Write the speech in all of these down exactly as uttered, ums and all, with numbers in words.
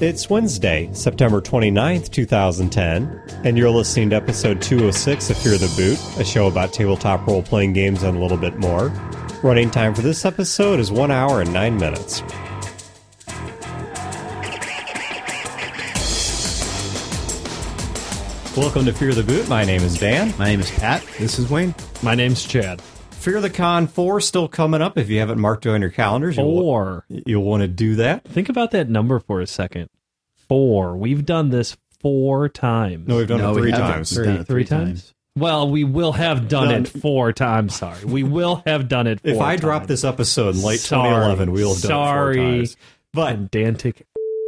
It's Wednesday, September twenty-ninth, twenty ten, and you're listening to episode two oh six of Fear the Boot, a show about tabletop role-playing games and a little bit more. Running time for this episode is one hour and nine minutes. Welcome to Fear the Boot. My name is Dan. My name is Pat. This is Wayne. My name's Chad. Fear the Con four still coming up. If you haven't marked it on your calendars, you'll, Four. you'll want to do that. Think about that number for a second. Four. We've done this four times. No, we've done No, it we three haven't. times. We've done it Three three times? times. Well, we will have done, Done. it four times. Sorry. We will have done it four If I times. drop this episode in late Sorry. twenty eleven, we'll have done Sorry. it four times. But Pedantic.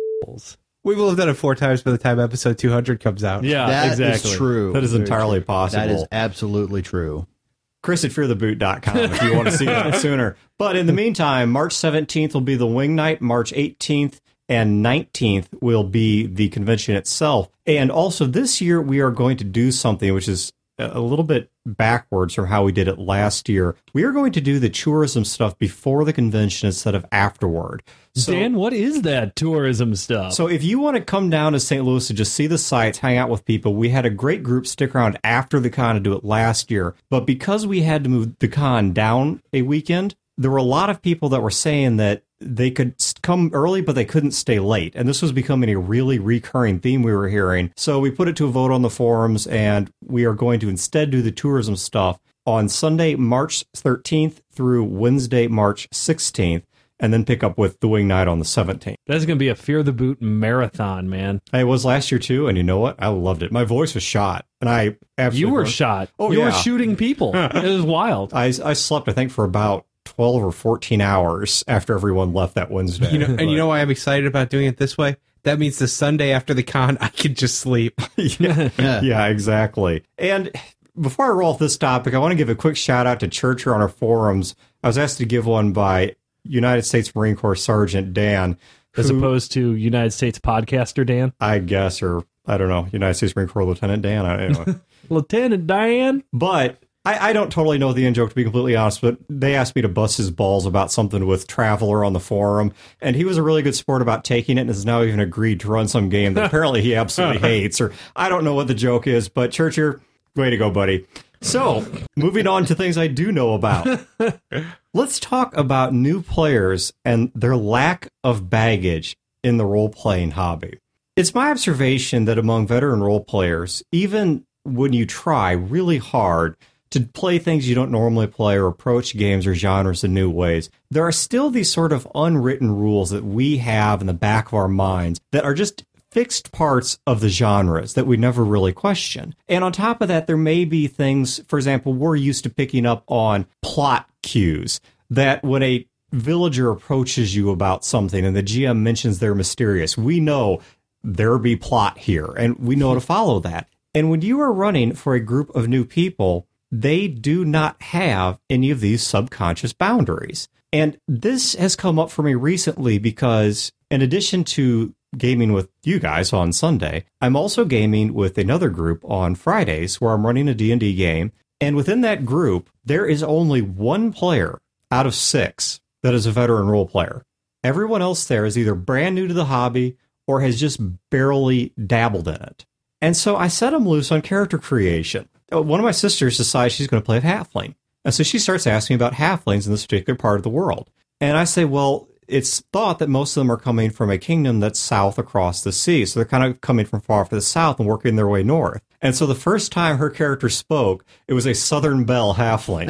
We will have done it four times by the time episode two hundred comes out. Yeah, That exactly. is true. that is Very entirely true. possible. That is absolutely true. Chris at fear the boot dot com if you want to see that sooner. But in the meantime, March seventeenth will be the Wing Night. March eighteenth and nineteenth will be the convention itself. And also this year we are going to do something which is a little bit backwards from how we did it last year. We are going to do the tourism stuff before the convention instead of afterward. So, Dan, what is that tourism stuff? So if you want to come down to Saint Louis to just see the sights, hang out with people, we had a great group stick around after the con to do it last year. But because we had to move the con down a weekend, there were a lot of people that were saying that they could come early, but they couldn't stay late. And this was becoming a really recurring theme we were hearing. So we put it to a vote on the forums, and we are going to instead do the tourism stuff on Sunday, March thirteenth through Wednesday, March sixteenth. And then pick up with the Wing Night on the seventeenth. That's going to be a Fear the Boot marathon, man. It was last year, too, and you know what? I loved it. My voice was shot, and I absolutely... You were loved- shot. Oh, you yeah. were shooting people. It was wild. I, I slept, I think, for about twelve or fourteen hours after everyone left that Wednesday. You know, and But- you know why I'm excited about doing it this way? That means the Sunday after the con, I can just sleep. yeah, Yeah. yeah, exactly. And before I roll off this topic, I want to give a quick shout-out to Churcher on our forums. I was asked to give one by United States Marine Corps Sergeant Dan, As who- opposed to United States podcaster Dan. I guess, or I don't know, United States Marine Corps Lieutenant Dan. I, anyway. Lieutenant Dan. But I, I don't totally know the in-joke, to be completely honest, but they asked me to bust his balls about something with Traveler on the forum, and he was a really good sport about taking it and has now even agreed to run some game that apparently he absolutely hates, or I don't know what the joke is, but Churcher, way to go, buddy. So, moving on to things I do know about. Let's talk about new players and their lack of baggage in the role-playing hobby. It's my observation that among veteran role players, even when you try really hard to play things you don't normally play or approach games or genres in new ways, there are still these sort of unwritten rules that we have in the back of our minds that are just fixed parts of the genres that we never really question. And on top of that, there may be things, for example, we're used to picking up on plot cues that when a villager approaches you about something and the G M mentions they're mysterious, we know there be plot here and we know to follow that. And when you are running for a group of new people, they do not have any of these subconscious boundaries. And this has come up for me recently because in addition to gaming with you guys on Sunday, I'm also gaming with another group on Fridays where I'm running a D and D game. And within that group, there is only one player out of six that is a veteran role player. Everyone else there is either brand new to the hobby or has just barely dabbled in it. And so I set them loose on character creation. One of my sisters decides she's going to play a halfling. And so she starts asking me about halflings in this particular part of the world. And I say, well, it's thought that most of them are coming from a kingdom that's south across the sea. So they're kind of coming from far to the south and working their way north. And so the first time her character spoke, it was a Southern Belle halfling.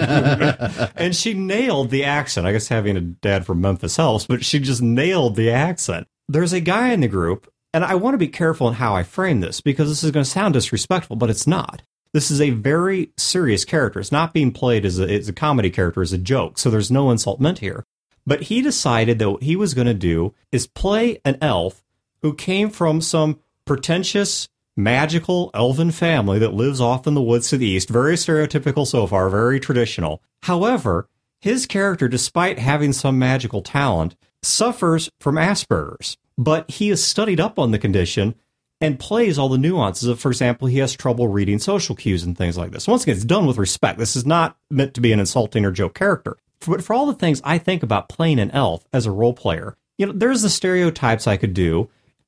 And she nailed the accent. I guess having a dad from Memphis helps, but she just nailed the accent. There's a guy in the group, and I want to be careful in how I frame this because this is going to sound disrespectful, but it's not. This is a very serious character. It's not being played as a, as a comedy character, as a joke. So there's no insult meant here. But he decided that what he was going to do is play an elf who came from some pretentious, magical elven family that lives off in the woods to the east. Very stereotypical so far, very traditional. However, his character, despite having some magical talent, suffers from Asperger's. But he has studied up on the condition and plays all the nuances of, for example, he has trouble reading social cues and things like this. Once again, it's done with respect. This is not meant to be an insulting or joke character. But for all the things I think about playing an elf as a role player, you know, there's the stereotypes I could do.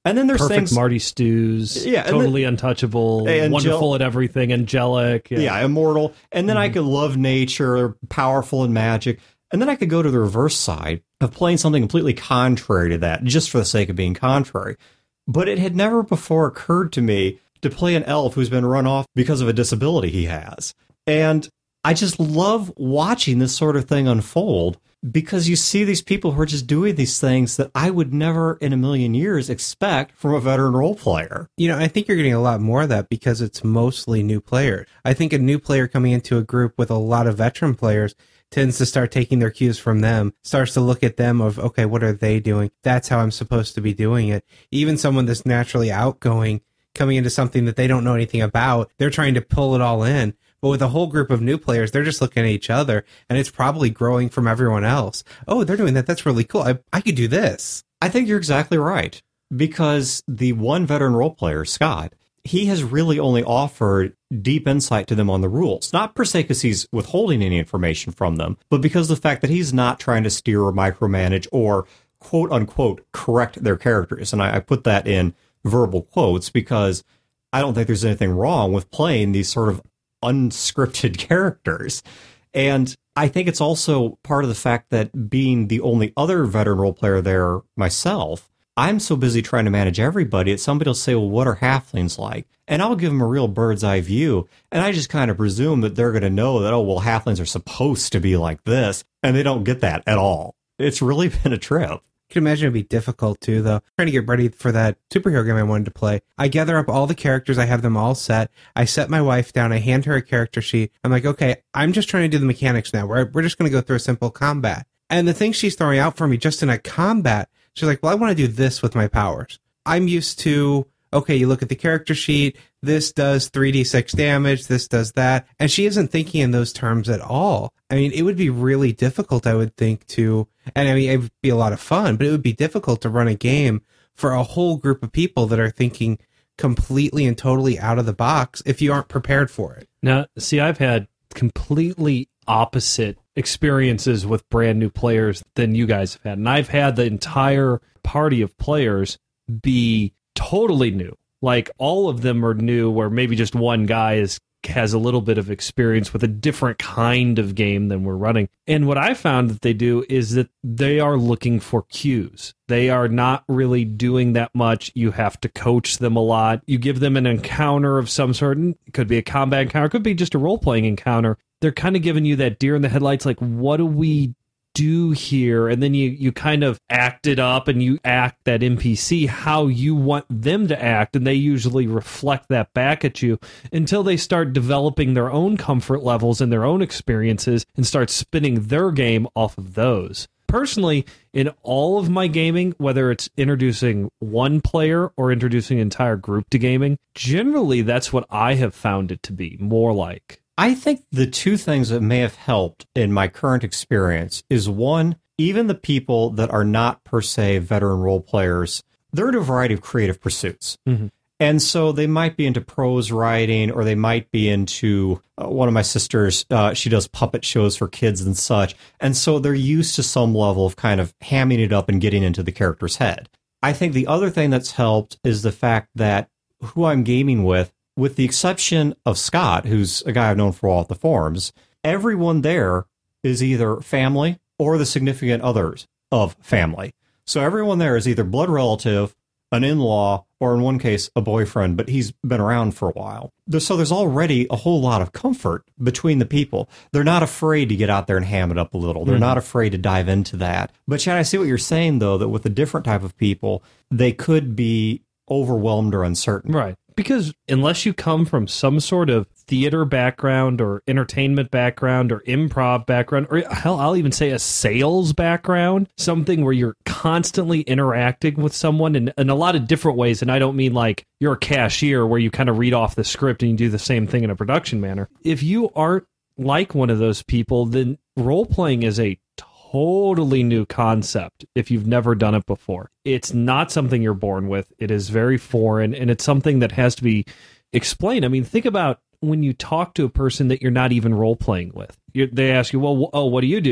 And then there's perfect things, Marty Stews, Yeah, and totally untouchable, Angel- wonderful at everything, angelic. Yeah, yeah, immortal. And then I could love nature, powerful in magic. And then I could go to the reverse side of playing something completely contrary to that, just for the sake of being contrary. But it had never before occurred to me to play an elf who's been run off because of a disability he has. And I just love watching this sort of thing unfold, because you see these people who are just doing these things that I would never in a million years expect from a veteran role player. You know, I think you're getting a lot more of that because it's mostly new players. I think a new player coming into a group with a lot of veteran players tends to start taking their cues from them, starts to look at them of, okay, what are they doing? That's how I'm supposed to be doing it. Even someone that's naturally outgoing coming into something that they don't know anything about, they're trying to pull it all in. But with a whole group of new players, they're just looking at each other, and it's probably growing from everyone else. Oh, they're doing that. That's really cool. I, I could do this. I think you're exactly right, because the one veteran role player, Scott, he has really only offered deep insight to them on the rules, not per se because he's withholding any information from them, but because of the fact that he's not trying to steer or micromanage or quote unquote correct their characters. And I, I put that in verbal quotes because I don't think there's anything wrong with playing these sort of unscripted characters. And I think it's also part of the fact that being the only other veteran role player there myself, I'm so busy trying to manage everybody that somebody will say, well, what are halflings like? And I'll give them a real bird's eye view. And I just kind of presume that they're going to know that, oh, well, halflings are supposed to be like this. And they don't get that at all. It's really been a trip. I can imagine it'd be difficult too, though. Trying to get ready for that superhero game I wanted to play. I gather up all the characters. I have them all set. I set my wife down. I hand her a character sheet. I'm like, okay, I'm just trying to do the mechanics now. We're, we're just going to go through a simple combat. And the things she's throwing out for me just in a combat, she's like, well, I want to do this with my powers. I'm used to, okay, you look at the character sheet. This does three d six damage. This does that. And she isn't thinking in those terms at all. I mean, it would be really difficult, I would think, to, and I mean, it would be a lot of fun, but it would be difficult to run a game for a whole group of people that are thinking completely and totally out of the box if you aren't prepared for it. Now, see, I've had completely opposite experiences with brand new players than you guys have had. And I've had the entire party of players be totally new. Like, all of them are new, where maybe just one guy is has a little bit of experience with a different kind of game than we're running. And what I found that they do is that they are looking for cues. They are not really doing that much. You have to coach them a lot. You give them an encounter of some sort. It could be a combat encounter. It could be just a role-playing encounter. They're kind of giving you that deer in the headlights, like, what do we do here? And then you you kind of act it up, and you act that N P C how you want them to act, and they usually reflect that back at you until they start developing their own comfort levels and their own experiences and start spinning their game off of those. Personally, in all of my gaming, whether it's introducing one player or introducing an entire group to gaming, generally that's what I have found it to be more like. I think the two things that may have helped in my current experience is, one, even the people that are not per se veteran role players, they're in a variety of creative pursuits. Mm-hmm. And so they might be into prose writing, or they might be into uh, one of my sisters. Uh, she does puppet shows for kids and such. And so they're used to some level of kind of hamming it up and getting into the character's head. I think the other thing that's helped is the fact that who I'm gaming with, with the exception of Scott, who's a guy I've known for a while at the forums, everyone there is either family or the significant others of family. So everyone there is either blood relative, an in-law, or in one case, a boyfriend, but he's been around for a while. So there's already a whole lot of comfort between the people. They're not afraid to get out there and ham it up a little. They're mm-hmm. not afraid to dive into that. But Chad, I see what you're saying, though, that with a different type of people, they could be overwhelmed or uncertain. Right. Because unless you come from some sort of theater background or entertainment background or improv background, or hell, I'll even say a sales background, something where you're constantly interacting with someone in, in a lot of different ways. And I don't mean like you're a cashier where you kind of read off the script and you do the same thing in a production manner. If you aren't like one of those people, then role-playing is a totally new concept if you've never done it before. It's not something you're born with. It is very foreign, and it's something that has to be explained. I mean, think about when you talk to a person that you're not even role-playing with. You're, they ask you, well, oh, what do you do?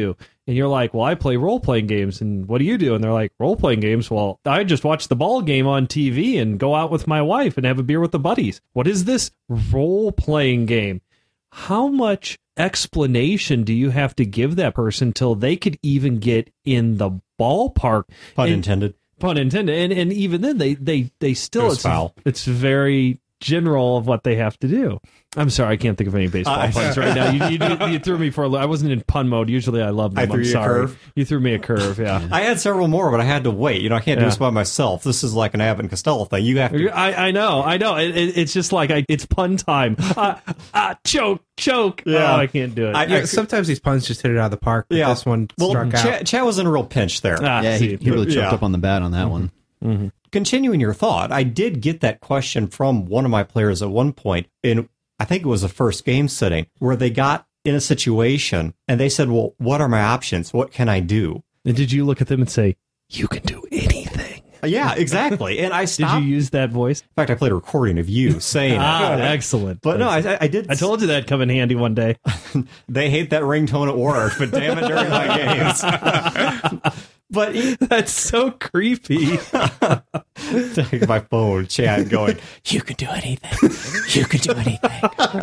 And you're like, well, I play role-playing games, and what do you do? And they're like, role-playing games? Well, I just watch the ball game on T V and go out with my wife and have a beer with the buddies. What is this role-playing game? How much explanation do you have to give that person till they could even get in the ballpark? Pun and, intended. Pun intended. And and even then, they they they still It's it's, foul. it's very general of what they have to do. I'm sorry, I can't think of any baseball Uh, puns right now. You, you, you threw me for a li- I wasn't in pun mode. Usually I love them. I threw I'm you a sorry. curve? You threw me a curve, yeah. I had several more, but I had to wait. You know, I can't do Yeah. this by myself. This is like an Abbott and Costello thing. You have to. I, I know, I know. It, it, it's just like I, it's pun time. Uh, uh, choke, choke. Yeah. Oh, I can't do it. I- Yeah, sometimes these puns just hit it out of the park, but Yeah. this one Well, struck out. Chad, Chad was in a real pinch there. ah, Yeah, he, see, he really choked Yeah. up on the bat on that one. Continuing your thought, I did get that question from one of my players at one point in, I think it was the first game sitting, where they got in a situation and they said, well, what are my options? What can I do? And did you look at them and say, you can do anything? Yeah, exactly. And I Did stopped. you use that voice? In fact, I played a recording of you saying Ah, it. excellent. But no, I, I did. I told you that'd come in handy one day. They hate that ringtone at work, but damn it, during my games. But he, That's so creepy. take my phone, Chad, going, you can do anything. You can do anything.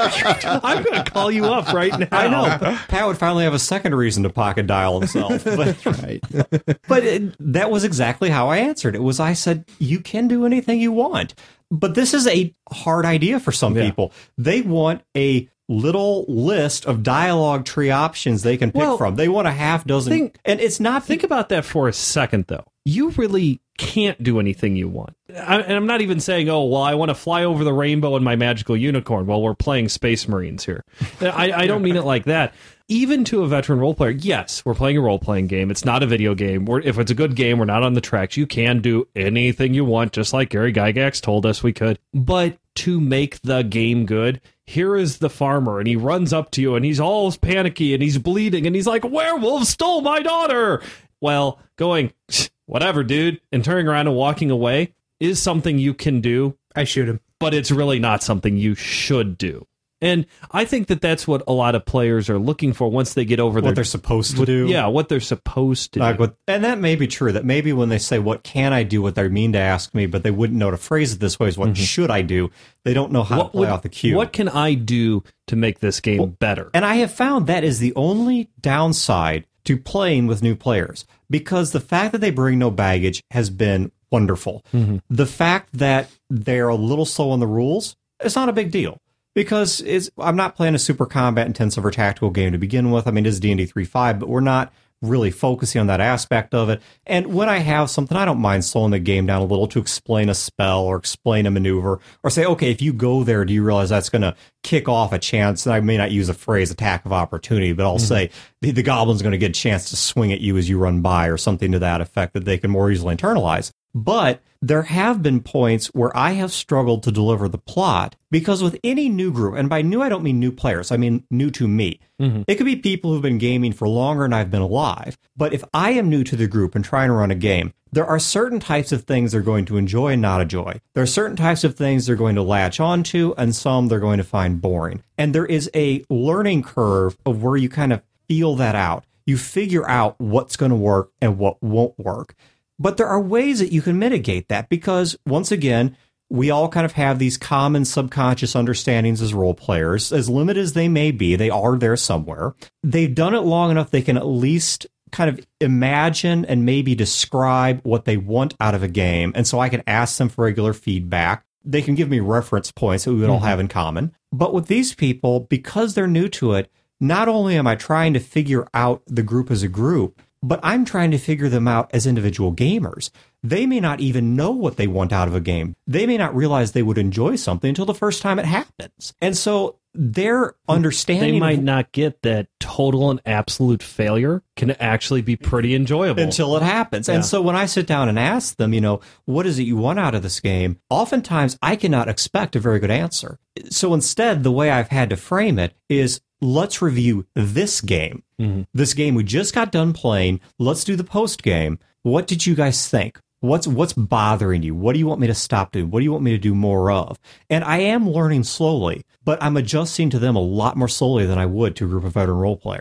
I'm going to call you up right now. I know. Pat would finally have a second reason to pocket dial himself. But, Right. but it, that was exactly how I answered. It was, I said, you can do anything you want. But this is a hard idea for some Yeah. people. They want a little list of dialogue tree options they can pick Well, from. They want a half dozen. think- and it's not Think about that for a second, though. You really can't do anything you want. I, and I'm not even saying, oh, well, I want to fly over the rainbow in my magical unicorn. Well, we're playing Space Marines here. I, I don't mean it like that. Even to a veteran role player, yes, we're playing a role-playing game. It's not a video game. We're, if it's a good game, we're not on the tracks. You can do anything you want, just like Gary Gygax told us we could. But to make the game good, here is the farmer, and he runs up to you, and he's all panicky, and he's bleeding, and he's like, werewolves stole my daughter! Well, going, whatever, dude, and turning around and walking away is something you can do, I shoot him. but it's really not something you should do. And I think that that's what a lot of players are looking for once they get over what their, they're supposed to do. yeah, what they're supposed to Like do. what, and that may be true, that maybe when they say, what can I do, what they mean to ask me, but they wouldn't know to phrase it this way is what should I do? They don't know how What to play would- off the cue. What can I do to make this game better? And I have found that is the only downside to playing with new players, because the fact that they bring no baggage has been wonderful. The fact that they're a little slow on the rules, it's not a big deal. Because it's, I'm not playing a super combat intensive or tactical game to begin with. I mean, it is D and D three point five, but we're not really focusing on that aspect of it. And when I have something, I don't mind slowing the game down a little to explain a spell or explain a maneuver, or say, okay, if you go there, do you realize that's going to kick off a chance? And I may not use a phrase attack of opportunity, but I'll mm-hmm. say the, the goblin's going to get a chance to swing at you as you run by, or something to that effect that they can more easily internalize. But there have been points where I have struggled to deliver the plot, because with any new group, and by new I don't mean new players, I mean new to me. Mm-hmm. It could be people who've been gaming for longer and I've been alive. But if I am new to the group and trying to run a game, there are certain types of things they're going to enjoy and not enjoy. There are certain types of things they're going to latch onto, and some they're going to find boring. And there is a learning curve of where you kind of feel that out. You figure out what's going to work and what won't work. But there are ways that you can mitigate that, because, once again, we all kind of have these common subconscious understandings as role players. As limited as they may be, they are there somewhere. They've done it long enough they can at least kind of imagine and maybe describe what they want out of a game. And so I can ask them for regular feedback. They can give me reference points that we would mm-hmm. all have in common. But with these people, because they're new to it, not only am I trying to figure out the group as a group, but I'm trying to figure them out as individual gamers. They may not even know what they want out of a game. They may not realize they would enjoy something until the first time it happens. And so their understanding... They might of, not get that total and absolute failure can actually be pretty enjoyable. Until it happens. Yeah. And so when I sit down and ask them, you know, what is it you want out of this game? Oftentimes I cannot expect a very good answer. So instead, the way I've had to frame it is, let's review this game. Mm-hmm. This game we just got done playing. Let's do the post game. What did you guys think? What's what's bothering you? What do you want me to stop doing? What do you want me to do more of? And I am learning slowly, but I'm adjusting to them a lot more slowly than I would to a group of veteran role players.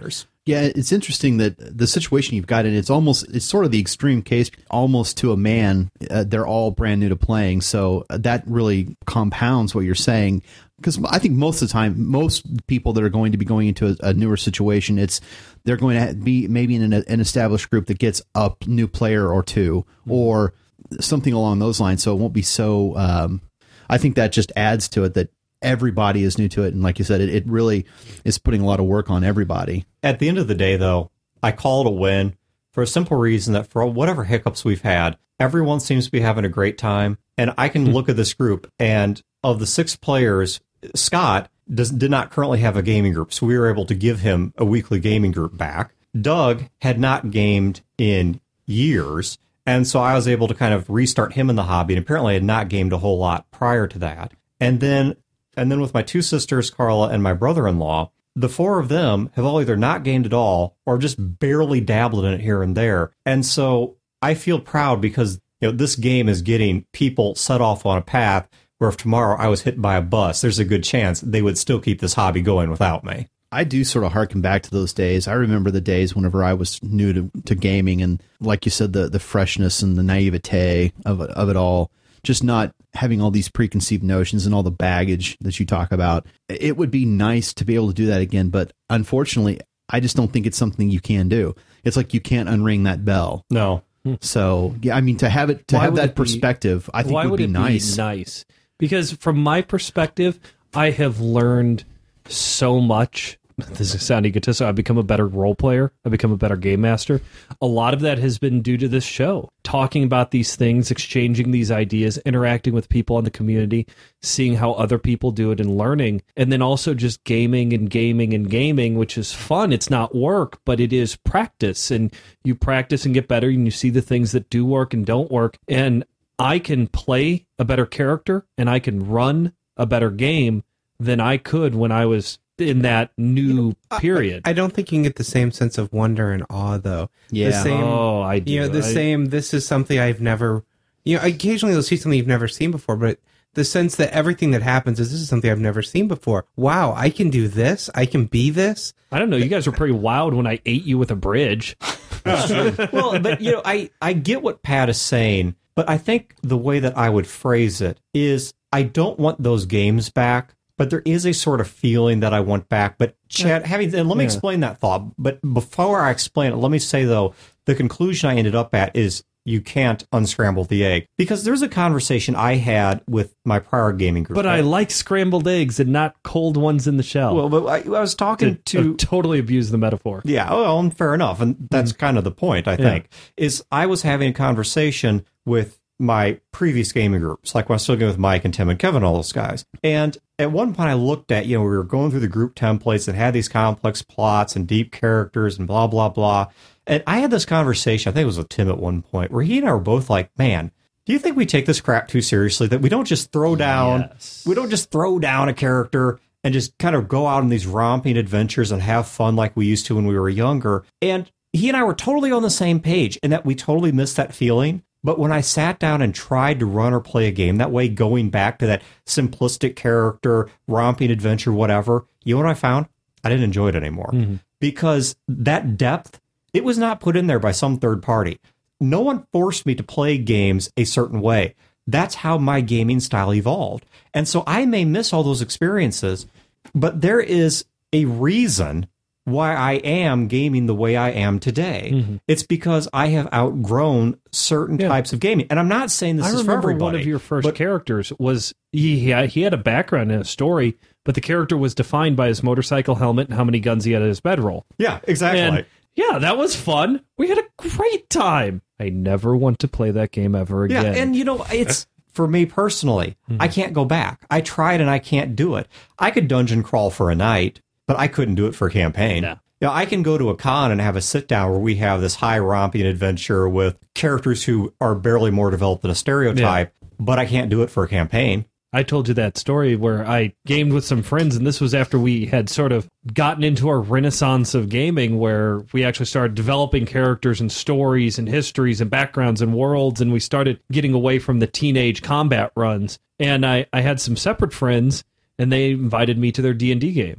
Yeah, it's interesting that the situation you've got in, it's almost, it's sort of the extreme case, almost to a man. Uh, they're all brand new to playing. So that really compounds what you're saying. Because I think most of the time, most people that are going to be going into a, a newer situation, it's they're going to be maybe in an, an established group that gets a new player or two, mm-hmm. or something along those lines. So it won't be so, um, I think that just adds to it that everybody is new to it. And like you said, it, it really is putting a lot of work on everybody. At the end of the day, though, I call it a win for a simple reason that for whatever hiccups we've had, everyone seems to be having a great time. And I can look at this group, and of the six players, Scott does, did not currently have a gaming group, so we were able to give him a weekly gaming group back. Doug had not gamed in years, and so I was able to kind of restart him in the hobby, and apparently had not gamed a whole lot prior to that. And then and then with my two sisters, Carla, and my brother-in-law, the four of them have all either not gamed at all or just barely dabbled in it here and there. And so I feel proud because, you know, this game is getting people set off on a path where if tomorrow I was hit by a bus, there's a good chance they would still keep this hobby going without me. I do sort of harken back to those days. I remember the days whenever I was new to, to gaming, and like you said, the, the freshness and the naivete of it, of it all, just not having all these preconceived notions and all the baggage that you talk about. It would be nice to be able to do that again, but unfortunately, I just don't think it's something you can do. It's like you can't unring that bell. No. So, yeah, I mean, to have it, to Why have would that it be- perspective, I think Why would, would be it nice. Be nice? Because from my perspective, I have learned so much. This is sounding egotistical. I've become a better role player. I've become a better game master. A lot of that has been due to this show. Talking about these things, exchanging these ideas, interacting with people in the community, seeing how other people do it and learning. And then also just gaming and gaming and gaming, which is fun. It's not work, but it is practice. And you practice and get better, and you see the things that do work and don't work. And I can play a better character and I can run a better game than I could when I was in that new period. I, I don't think you can get the same sense of wonder and awe, though. Yeah. The same, oh, I do. You know, the I, same, this is something I've never, you know, occasionally you'll see something you've never seen before, but the sense that everything that happens is this is something I've never seen before. Wow, I can do this. I can be this. I don't know. You guys were pretty wild when I ate you with a bridge. Well, but, you know, I, I get what Pat is saying, but I think the way that I would phrase it is I don't want those games back, but there is a sort of feeling that I want back. But Chad, having and let me Yeah. explain that thought. But before I explain it, let me say, though, the conclusion I ended up at is you can't unscramble the egg. Because there's a conversation I had with my prior gaming group. But I like scrambled eggs and not cold ones in the shell. Well, but I, I was talking to... to totally abuse the metaphor. Yeah, well, and fair enough. And that's kind of the point, I think, is I was having a conversation with my previous gaming groups, like when I was still going with Mike and Tim and Kevin, all those guys. And at one point I looked at, you know, we were going through the group templates that had these complex plots and deep characters and blah, blah, blah. And I had this conversation, I think it was with Tim at one point, where he and I were both like, man, do you think we take this crap too seriously? That we don't just throw down, Yes. we don't just throw down a character and just kind of go out on these romping adventures and have fun like we used to when we were younger. And he and I were totally on the same page in that we totally missed that feeling. But when I sat down and tried to run or play a game that way, going back to that simplistic character, romping adventure, whatever, you know what I found? I didn't enjoy it anymore. Mm-hmm. Because that depth, it was not put in there by some third party. No one forced me to play games a certain way. That's how my gaming style evolved. And so I may miss all those experiences, but there is a reason why I am gaming the way I am today. Mm-hmm. It's because I have outgrown certain Yeah. types of gaming. And I'm not saying this I is for remember everybody. one of your first but- characters was he, he had, he had a background and a story, but the character was defined by his motorcycle helmet and how many guns he had at his bedroll. Yeah, exactly. And yeah, that was fun. We had a great time. I never want to play that game ever Yeah, again. and you know, it's for me personally, I can't go back. I tried and I can't do it. I could dungeon crawl for a night, but I couldn't do it for a campaign. No. You know, I can go to a con and have a sit down where we have this high romping adventure with characters who are barely more developed than a stereotype, but I can't do it for a campaign. I told you that story where I gamed with some friends, and this was after we had sort of gotten into our renaissance of gaming, where we actually started developing characters and stories and histories and backgrounds and worlds, and we started getting away from the teenage combat runs. And I, I had some separate friends, and they invited me to their D and D game.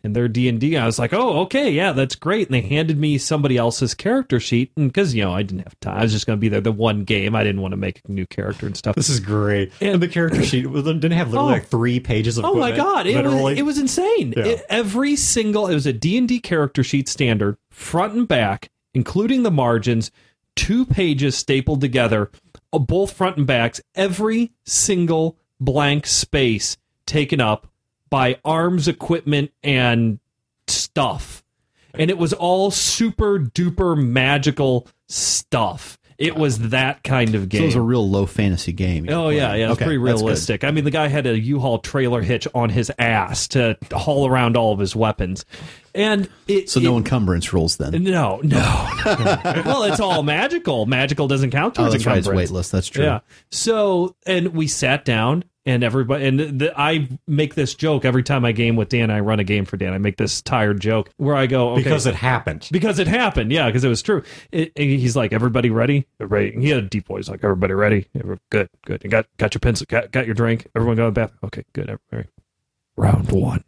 and their D and D. I was like, oh, okay, yeah, that's great. And they handed me somebody else's character sheet, and because you know I didn't have time, I was just going to be there the one game. I didn't want to make a new character and stuff. This is great. And the character sheet didn't have literally Oh. like three pages of Oh my equipment, god, it was, literally. it was insane. Yeah. It- every single it was a D and D character sheet standard, front and back, including the margins, two pages stapled together, uh, both front and backs, every single blank space taken up by arms, equipment, and stuff. And it was all super duper magical stuff. It was that kind of So game. it was a real low fantasy game. Oh yeah, yeah, it's Okay, pretty that's good. realistic. I mean, the guy had a U-Haul trailer hitch on his ass to haul around all of his weapons, and it. So it, no encumbrance rules then. No, no. Well, it's all magical. Magical doesn't count Oh, towards that's right. It's encumbrance. weightless. That's true. Yeah. So, and we sat down, and everybody, and the, I make this joke every time I game with Dan. I run a game for Dan. I make this tired joke where I go, okay, because it happened. because it happened, yeah, because it was true. It, and he's like, "Everybody ready? Everybody." He had a deep voice, like, "Everybody ready? Every- Good, good. You got got your pencil, got, got your drink. Everyone go to the bathroom. Okay, good. Everybody. Round one."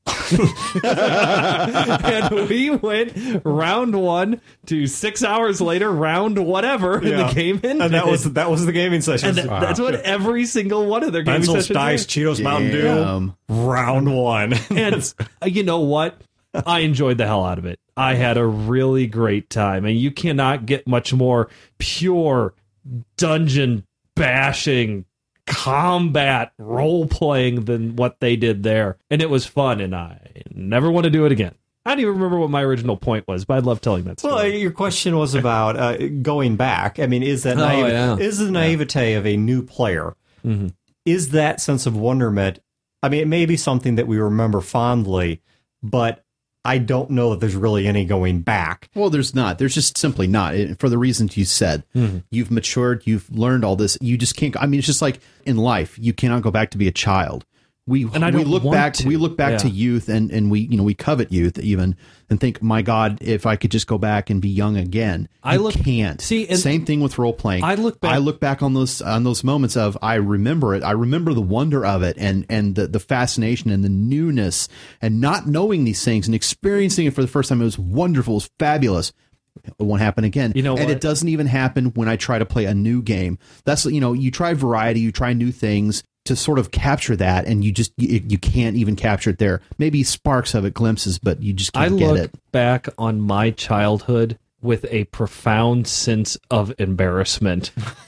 And we went round one to six hours later, round whatever, and Yeah. the game ended. And that was that was the gaming session. And that- that's what every single one of their gaming Pencils, sessions dice, were. Cheetos, Mountain Dew. Damn. Round one. And uh, you know what? I enjoyed the hell out of it. I had a really great time, and you cannot get much more pure dungeon bashing combat role playing than what they did there. And it was fun, and I never want to do it again. I don't even remember what my original point was, but I love telling that story. Well, your question was about uh, going back. I mean, is that Oh, naive- yeah. is the naivete of a new player? Mhm. Is that sense of wonderment? I mean, it may be something that we remember fondly, but I don't know that there's really any going back. Well, there's not. There's just simply not. It- For the reasons you said, you've matured. You've learned all this. You just can't. I mean, it's just like in life. You cannot go back to be a child. We And I we don't look want back. to. We look back Yeah. to youth, and and we you know we covet youth even, and think, my God, if I could just go back and be young again. I You look- can't. see, and- same thing with role playing. I look back- I look back on those on those moments of I remember it. I remember the wonder of it, and and the the fascination and the newness, and not knowing these things and experiencing it for the first time. It was wonderful. It was fabulous. It won't happen again. You know and what? it doesn't even happen when I try to play a new game. That's, you know, you try variety, you try new things to sort of capture that, and you just you, you can't even capture it there. Maybe sparks of it, glimpses, but you just I can't get look it. back on my childhood with a profound sense of embarrassment.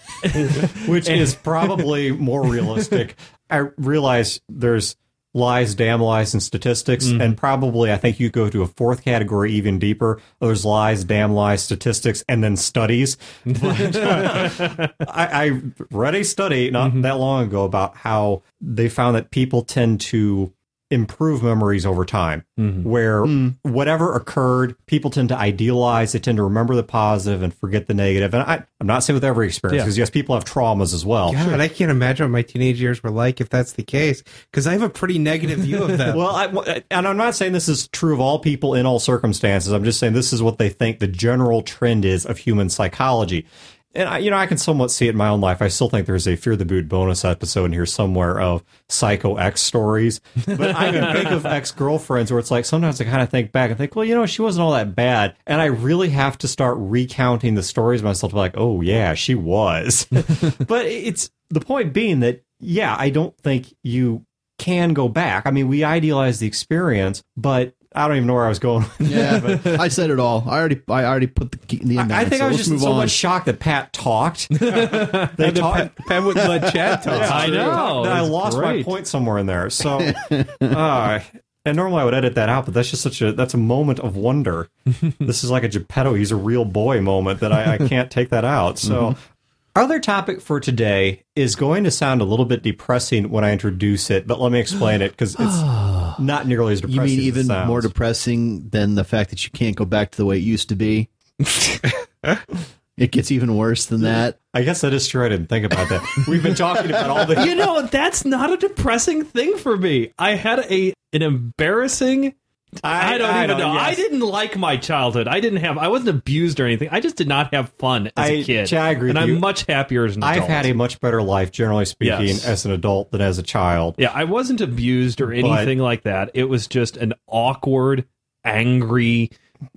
Which is probably more realistic. I realize there's lies, damn lies, and statistics, and probably I think you go to a fourth category even deeper. There's lies, damn lies, statistics, and then studies. But, uh, I, I read a study not that long ago about how they found that people tend to improve memories over time, where whatever occurred, people tend to idealize, they tend to remember the positive and forget the negative. And I, I'm not saying with every experience, Yeah. because yes, people have traumas as well. God, I can't imagine what my teenage years were like if that's the case, because I have a pretty negative view of them. Well, I, and I'm not saying this is true of all people in all circumstances. I'm just saying this is what they think the general trend is of human psychology. And, I, you know, I can somewhat see it in my own life. I still think there's a Fear the Boot bonus episode in here somewhere of Psycho X stories. But I can think of ex-girlfriends where it's like sometimes I kind of think back and think, well, you know, she wasn't all that bad. And I really have to start recounting the stories myself to be like, oh, yeah, she was. But it's the point being that, yeah, I don't think you can go back. I mean, we idealize the experience, but I don't even know where I was going. Yeah, but I said it all. I already I already put the key in the end. I, I think so I was let's just move so on. much shocked that Pat talked. they And talked. Pat, Pat wouldn't let Chad talk. Yeah, I know. That I It's lost my great. point somewhere in there. So, uh, and normally I would edit that out, but that's just such a that's a moment of wonder. This is like a Geppetto, he's a real boy moment that I, I can't take that out. So. Mm-hmm. Our other topic for today is going to sound a little bit depressing when I introduce it, but let me explain it because it's not nearly as You depressing. mean as it even sounds. more depressing than the fact that you can't go back to the way it used to be? It gets even worse than that. I guess that is true. I didn't think about that. We've been talking about all the. You know, that's not a depressing thing for me. I had a an embarrassing I, I don't I even don't- know. I yes. didn't like my childhood. I didn't have. I wasn't abused or anything. I just did not have fun as I- a kid. yeah, I agree and with I'm you. much happier as an adult. I've had a much better life, generally speaking, Yes. as an adult than as a child. Yeah, I wasn't abused or anything like that. It was just an awkward, angry,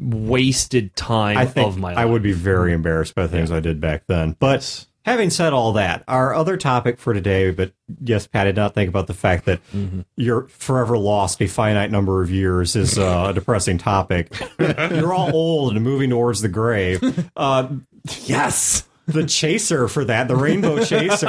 wasted time I think of my life. I would be very embarrassed by the things I did back then. But having said all that, our other topic for today, but yes, Pat, I did not think about the fact that Mm-hmm. you're forever lost a finite number of years is uh, a depressing topic. You're all old and moving towards the grave. Uh, yes. The chaser for that, the rainbow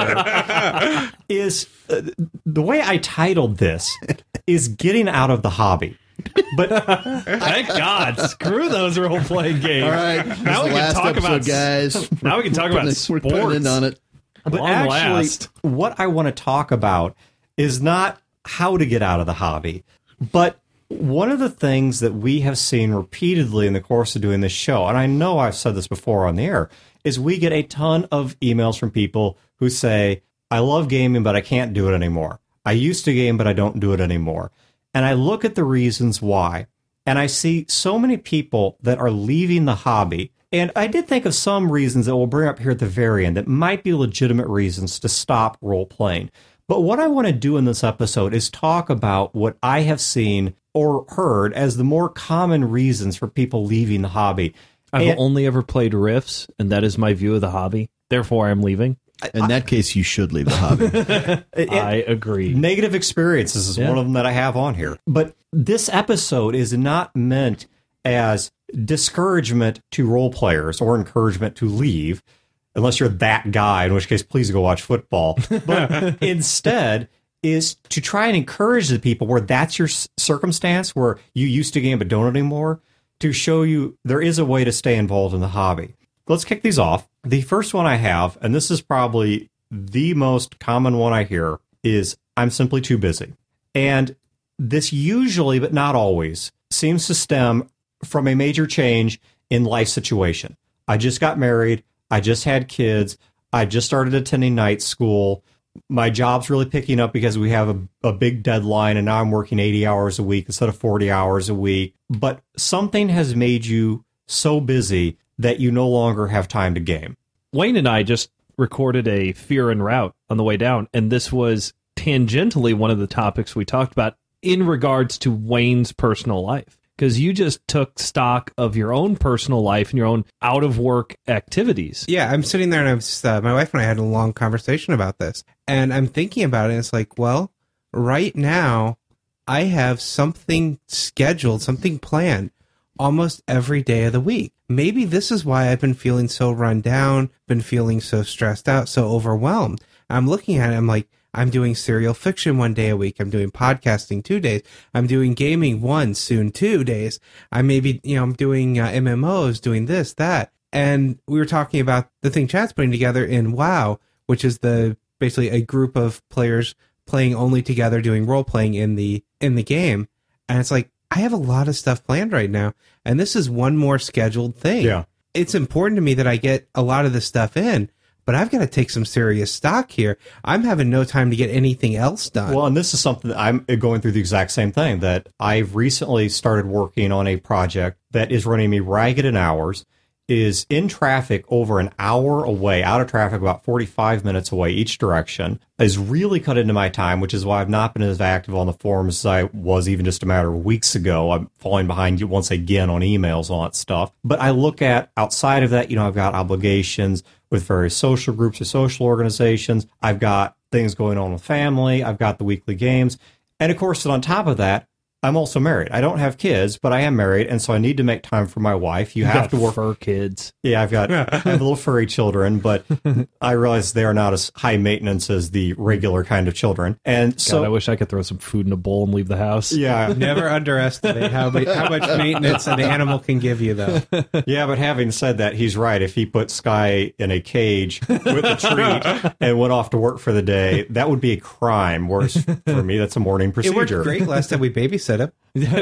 chaser, is uh, the way I titled this is getting out of the hobby. But Thank God. Screw those role playing games. All right, this Now is we the can last talk episode, about guys. Now we can talk We're about putting- sports. We're putting it on it. But Long actually, last. what I want to talk about is not how to get out of the hobby, but one of the things that we have seen repeatedly in the course of doing this show, and I know I've said this before on the air, is we get a ton of emails from people who say, I love gaming, but I can't do it anymore. I used to game, but I don't do it anymore. And I look at the reasons why, and I see so many people that are leaving the hobby. And I did think of some reasons that we'll bring up here at the very end that might be legitimate reasons to stop role playing. But what I want to do in this episode is talk about what I have seen or heard as the more common reasons for people leaving the hobby. I've And- only ever played Rifts, and that is my view of the hobby. Therefore, I'm leaving. In that case, you should leave the hobby. it- I agree. Negative experiences is Yeah. one of them that I have on here. But this episode is not meant as discouragement to role players or encouragement to leave, unless you're that guy, in which case, please go watch football. But instead is to try and encourage the people where that's your s- circumstance, where you used to game but don't anymore, to show you there is a way to stay involved in the hobby. Let's kick these off. The first one I have, and this is probably the most common one I hear, is I'm simply too busy. And this usually, but not always, seems to stem from a major change in life situation. I just got married. I just had kids. I just started attending night school. My job's really picking up because we have a, a big deadline, and now I'm working eighty hours a week instead of forty hours a week. But something has made you so busy that you no longer have time to game. Wayne and I just recorded a Fear en Route on the way down, and this was tangentially one of the topics we talked about in regards to Wayne's personal life. Because you just took stock of your own personal life and your own out-of-work activities. Yeah, I'm sitting there and I was, uh, my wife and I had a long conversation about this. And I'm thinking about it, and it's like, well, right now, I have something scheduled, something planned almost every day of the week. Maybe this is why I've been feeling so run down, been feeling so stressed out, so overwhelmed. I'm looking at it, I'm like, I'm doing serial fiction one day a week. I'm doing podcasting two days. I'm doing gaming one, soon two days. I maybe, you know, I'm doing uh, M M Os, doing this, that. And we were talking about the thing Chad's putting together in WoW, which is the basically a group of players playing only together, doing role playing in the in the game. And it's like, I have a lot of stuff planned right now, and this is one more scheduled thing. Yeah. It's important to me that I get a lot of this stuff in. But I've got to take some serious stock here. I'm having no time to get anything else done. Well, and this is something that I'm going through the exact same thing, that I've recently started working on a project that is running me ragged in hours, is in traffic over an hour away, out of traffic about forty-five minutes away each direction, is really cut into my time, which is why I've not been as active on the forums as I was even just a matter of weeks ago. I'm falling behind you once again on emails, all that stuff. But I look at outside of that, you know, I've got obligations with various social groups or social organizations. I've got things going on with family. I've got the weekly games. And of course, on top of that, I'm also married. I don't have kids, but I am married, and so I need to make time for my wife. You, You have got to work. fur kids. Yeah, I've got I have little furry children, but I realize they are not as high maintenance as the regular kind of children. And God, so, I wish I could throw some food in a bowl and leave the house. yeah, Never underestimate how, ma- how much maintenance an animal can give you, though. yeah. But having said that, he's right. If he put Sky in a cage with a treat and went off to work for the day, that would be a crime. Whereas for me, that's a morning It procedure. worked great last time we babysit him.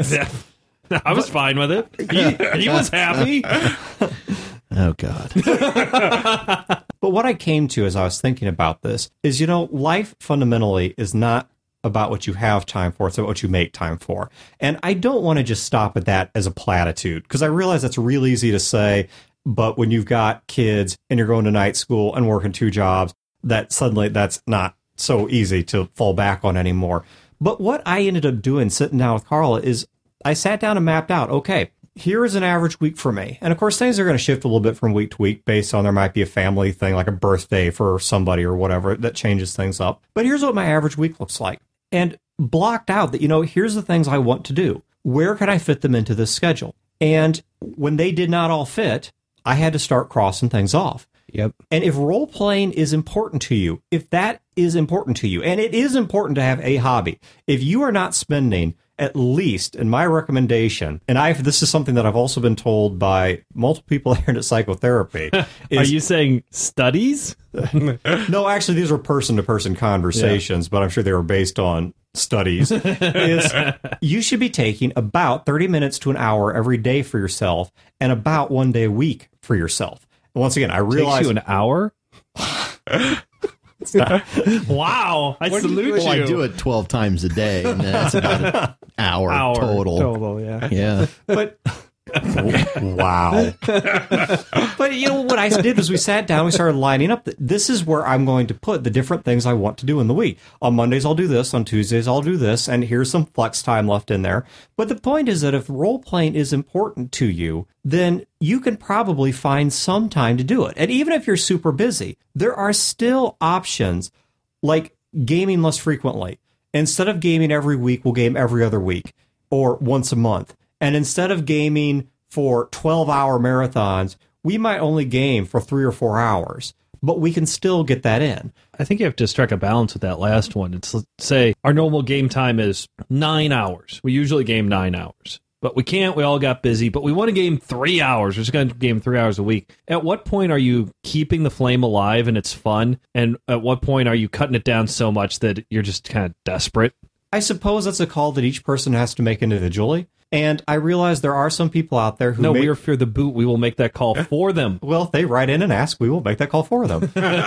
I was fine with it. He, he was happy. Oh, God. But what I came to as I was thinking about this is, you know, life fundamentally is not about what you have time for. It's about what you make time for. And I don't want to just stop at that as a platitude, because I realize that's real easy to say. But when you've got kids and you're going to night school and working two jobs, that suddenly that's not so easy to fall back on anymore. But what I ended up doing sitting down with Carla is I sat down and mapped out, okay, here is an average week for me. And of course, things are going to shift a little bit from week to week based on there might be a family thing like a birthday for somebody or whatever that changes things up. But here's what my average week looks like. And blocked out that, you know, here's the things I want to do. Where can I fit them into this schedule? And when they did not all fit, I had to start crossing things off. Yep. And if role playing is important to you, if that is important to you, and it is important to have a hobby, if you are not spending at least, in my recommendation, and I this is something that I've also been told by multiple people here at psychotherapy. Is, Are you saying studies? No, actually, these are person-to-person conversations, yeah. But I'm sure they were based on studies. Is you should be taking about thirty minutes to an hour every day for yourself, and about one day a week for yourself. And once again, I realize takes you an hour. Wow, I What salute you. Well, I do it twelve times a day, and that's about an hour, Hour total. Total, yeah. Yeah. But wow. But you know what I did was we sat down, we started lining up. This is where I'm going to put the different things I want to do in the week. On Mondays I'll do this, on Tuesdays I'll do this, and here's some flex time left in there. But the point is that if role playing is important to you, then you can probably find some time to do it. And even if you're super busy, there are still options like gaming less frequently. Instead of gaming every week, we'll game every other week or once a month. And instead of gaming for twelve-hour marathons, we might only game for three or four hours, but we can still get that in. I think you have to strike a balance with that last one. It's say our normal game time is nine hours. We usually game nine hours, but we can't. We all got busy, but we want to game three hours. We're just going to game three hours a week. At what point are you keeping the flame alive and it's fun? And at what point are you cutting it down so much that you're just kind of desperate? I suppose that's a call that each person has to make individually. And I realize there are some people out there who no, make, we are fear the boot. We will make that call for them. Well, if they write in and ask, we will make that call for them.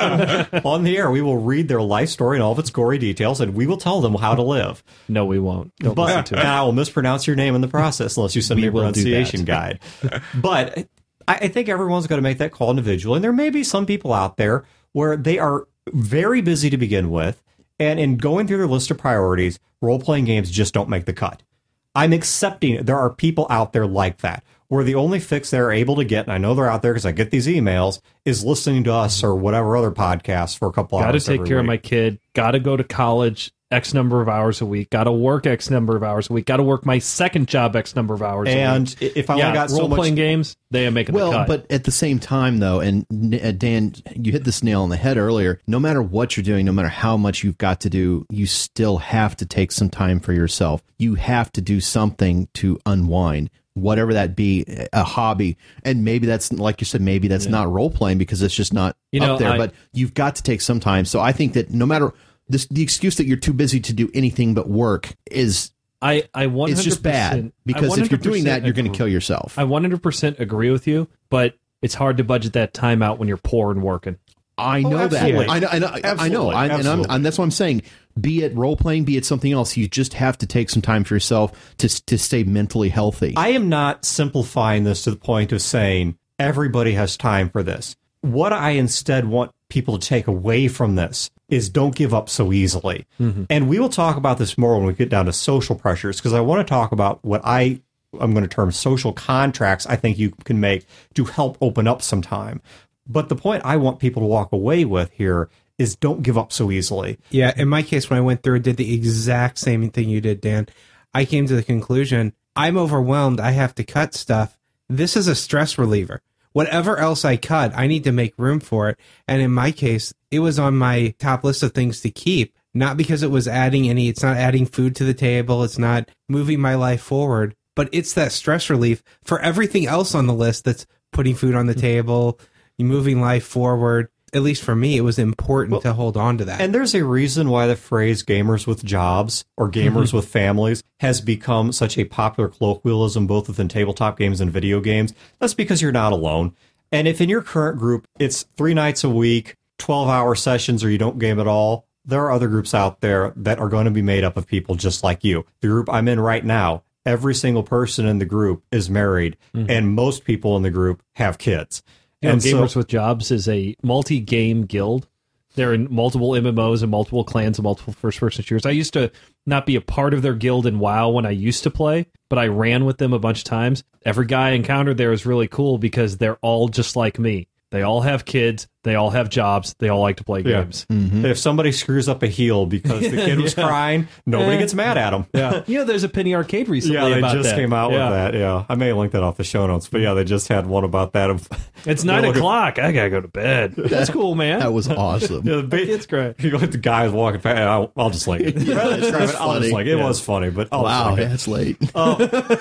On the air, we will read their life story and all of its gory details, and we will tell them how to live. No, we won't. Don't listen But to and it. I will mispronounce your name in the process unless you send We me a will do pronunciation that. guide. But I, I think everyone's going to make that call individually. And there may be some people out there where they are very busy to begin with, and in going through their list of priorities, role-playing games just don't make the cut. I'm accepting there are people out there like that, where the only fix they're able to get, and I know they're out there because I get these emails, is listening to us or whatever other podcasts for a couple Got to hours. take every care week. of my kid. Got to go to college X number of hours a week. Got to work X number of hours a week. Got to work my second job X number of hours a And week. if I yeah, only got so role much playing games, they are making Well, the cut. but at the same time, though, and uh, Dan, you hit this nail on the head earlier. No matter what you're doing, no matter how much you've got to do, you still have to take some time for yourself. You have to do something to unwind, whatever that be, a hobby. And maybe that's, like you said, maybe that's Yeah. not role playing because it's just not You know, up there. I- but you've got to take some time. So I think that no matter this, the excuse that you're too busy to do anything but work is I, I one hundred percent, it's just bad because I if you're doing that, you're going to agree- kill yourself. I one hundred percent agree with you, but it's hard to budget that time out when you're poor and working. I know that. absolutely. I know. I know. I know. Absolutely. I, and I'm, Absolutely. and that's what I'm saying. Be it role playing, be it something else. You just have to take some time for yourself to to stay mentally healthy. I am not simplifying this to the point of saying everybody has time for this. What I instead want people to take away from this is don't give up so easily. Mm-hmm. And we will talk about this more when we get down to social pressures, because I want to talk about what I I'm going to term social contracts I think you can make to help open up some time. But the point I want people to walk away with here is don't give up so easily. Yeah, in my case, when I went through and did the exact same thing you did, Dan, I came to the conclusion, I'm overwhelmed. I have to cut stuff. This is a stress reliever. Whatever else I cut, I need to make room for it. And in my case, it was on my top list of things to keep, not because it was adding any, it's not adding food to the table. It's not moving my life forward, but it's that stress relief for everything else on the list that's putting food on the table, moving life forward. At least for me, it was important Well, to hold on to that. And there's a reason why the phrase gamers with jobs or gamers Mm-hmm. with families has become such a popular colloquialism both within tabletop games and video games. That's because you're not alone. And if in your current group, it's three nights a week, twelve hour sessions, or you don't game at all, there are other groups out there that are going to be made up of people just like you. The group I'm in right now, every single person in the group is married, mm-hmm. and most people in the group have kids. You know, and Gamers so, with Jobs is a multi-game guild. They're in multiple M M Os and multiple clans and multiple first-person shooters. I used to not be a part of their guild in WoW when I used to play, but I ran with them a bunch of times. Every guy I encountered there is really cool because they're all just like me. They all have kids. They all have jobs. They all like to play yeah. games. Mm-hmm. If somebody screws up a heal because the kid was yeah. crying, nobody gets mad at them. Yeah, you know, there's a Penny Arcade recently. Yeah, they about just that. came out yeah. with that. Yeah, I may link that off the show notes, but yeah, they just had one about that. It's nine o'clock. I gotta go to bed. That's cool, man. That was awesome. Yeah, the it's great. You know, the guys walking past. I'll, I'll just link it. Yeah, I'll just link it. It yeah. was funny, but I'll wow, yeah, it's late. Uh,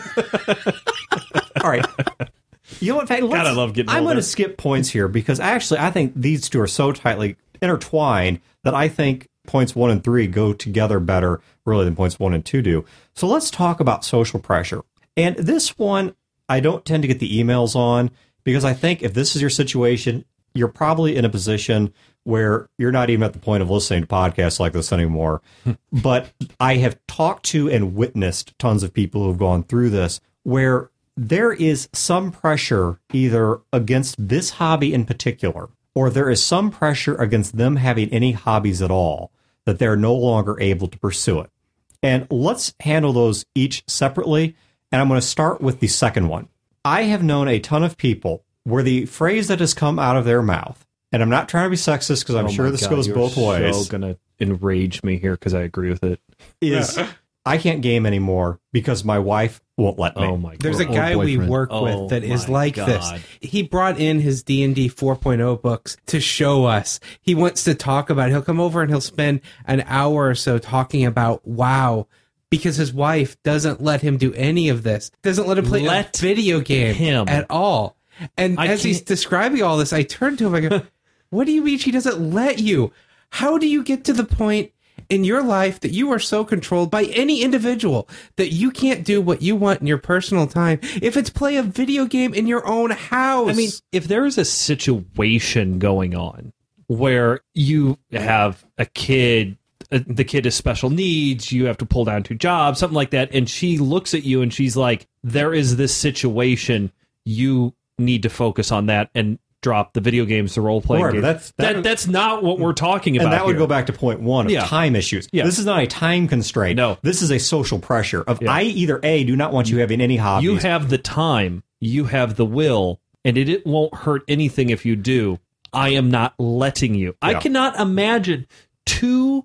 all right. You know what? In fact, God, I love getting I'm older. going to skip points here because actually I think these two are so tightly intertwined that I think points one and three go together better really than points one and two do. So let's talk about social pressure. And this one, I don't tend to get the emails on because I think if this is your situation, you're probably in a position where you're not even at the point of listening to podcasts like this anymore. But I have talked to and witnessed tons of people who have gone through this where there is some pressure either against this hobby in particular, or there is some pressure against them having any hobbies at all, that they're no longer able to pursue it. And let's handle those each separately. And I'm going to start with the second one. I have known a ton of people where the phrase that has come out of their mouth, and I'm not trying to be sexist because I'm oh sure this God, goes you're both ways. So going to enrage me here because I agree with it. Is I can't game anymore because my wife won't let me. Oh my God. There's a guy we work Oh with that is my like God. this. He brought in his D and D four point oh books to show us. He wants to talk about it. He'll come over and he'll spend an hour or so talking about WoW because his wife doesn't let him do any of this. Doesn't let him play Let a video game him. at all. And I as he's can't- describing all this, I turn to him and I go, what do you mean she doesn't let you? How do you get to the point in your life that you are so controlled by any individual that you can't do what you want in your personal time if it's play a video game in your own house? I mean, if there is a situation going on where you have a kid, uh, the kid has special needs, you have to pull down two jobs, something like that, and she looks at you and she's like, there is this situation, you need to focus on that and drop the video games, the role-playing Whatever, games. that's- that- that, that's not what we're talking about And that would here. go back to point one of Yeah. time issues. Yeah. This is not a time constraint. No. This is a social pressure of Yeah. I either A, do not want you having any hobbies. You have the time, you have the will, and it, it won't hurt anything if you do. I am not letting you. I Yeah. cannot imagine two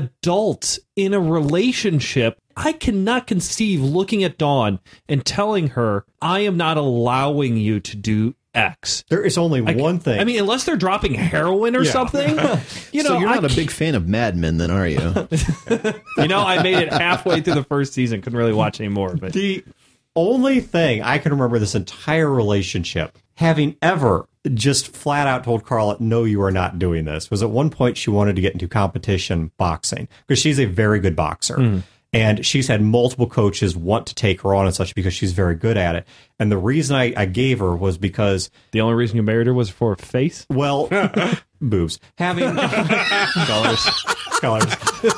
adults in a relationship. I cannot conceive looking at Dawn and telling her, I am not allowing you to do X. There is only I one can- thing. I mean, unless they're dropping heroin or Yeah. something. You know, so you're I not a can't- big fan of Mad Men, then, are you? You know, I made it halfway through the first season. Couldn't really watch anymore. But the only thing I can remember this entire relationship having ever just flat out told Carla, no, you are not doing this, was at one point she wanted to get into competition boxing because she's a very good boxer. Mm. And she's had multiple coaches want to take her on and such because she's very good at it. And the reason I, I gave her was because, the only reason you married her was for face. well, boobs. Having Dollars. scholars.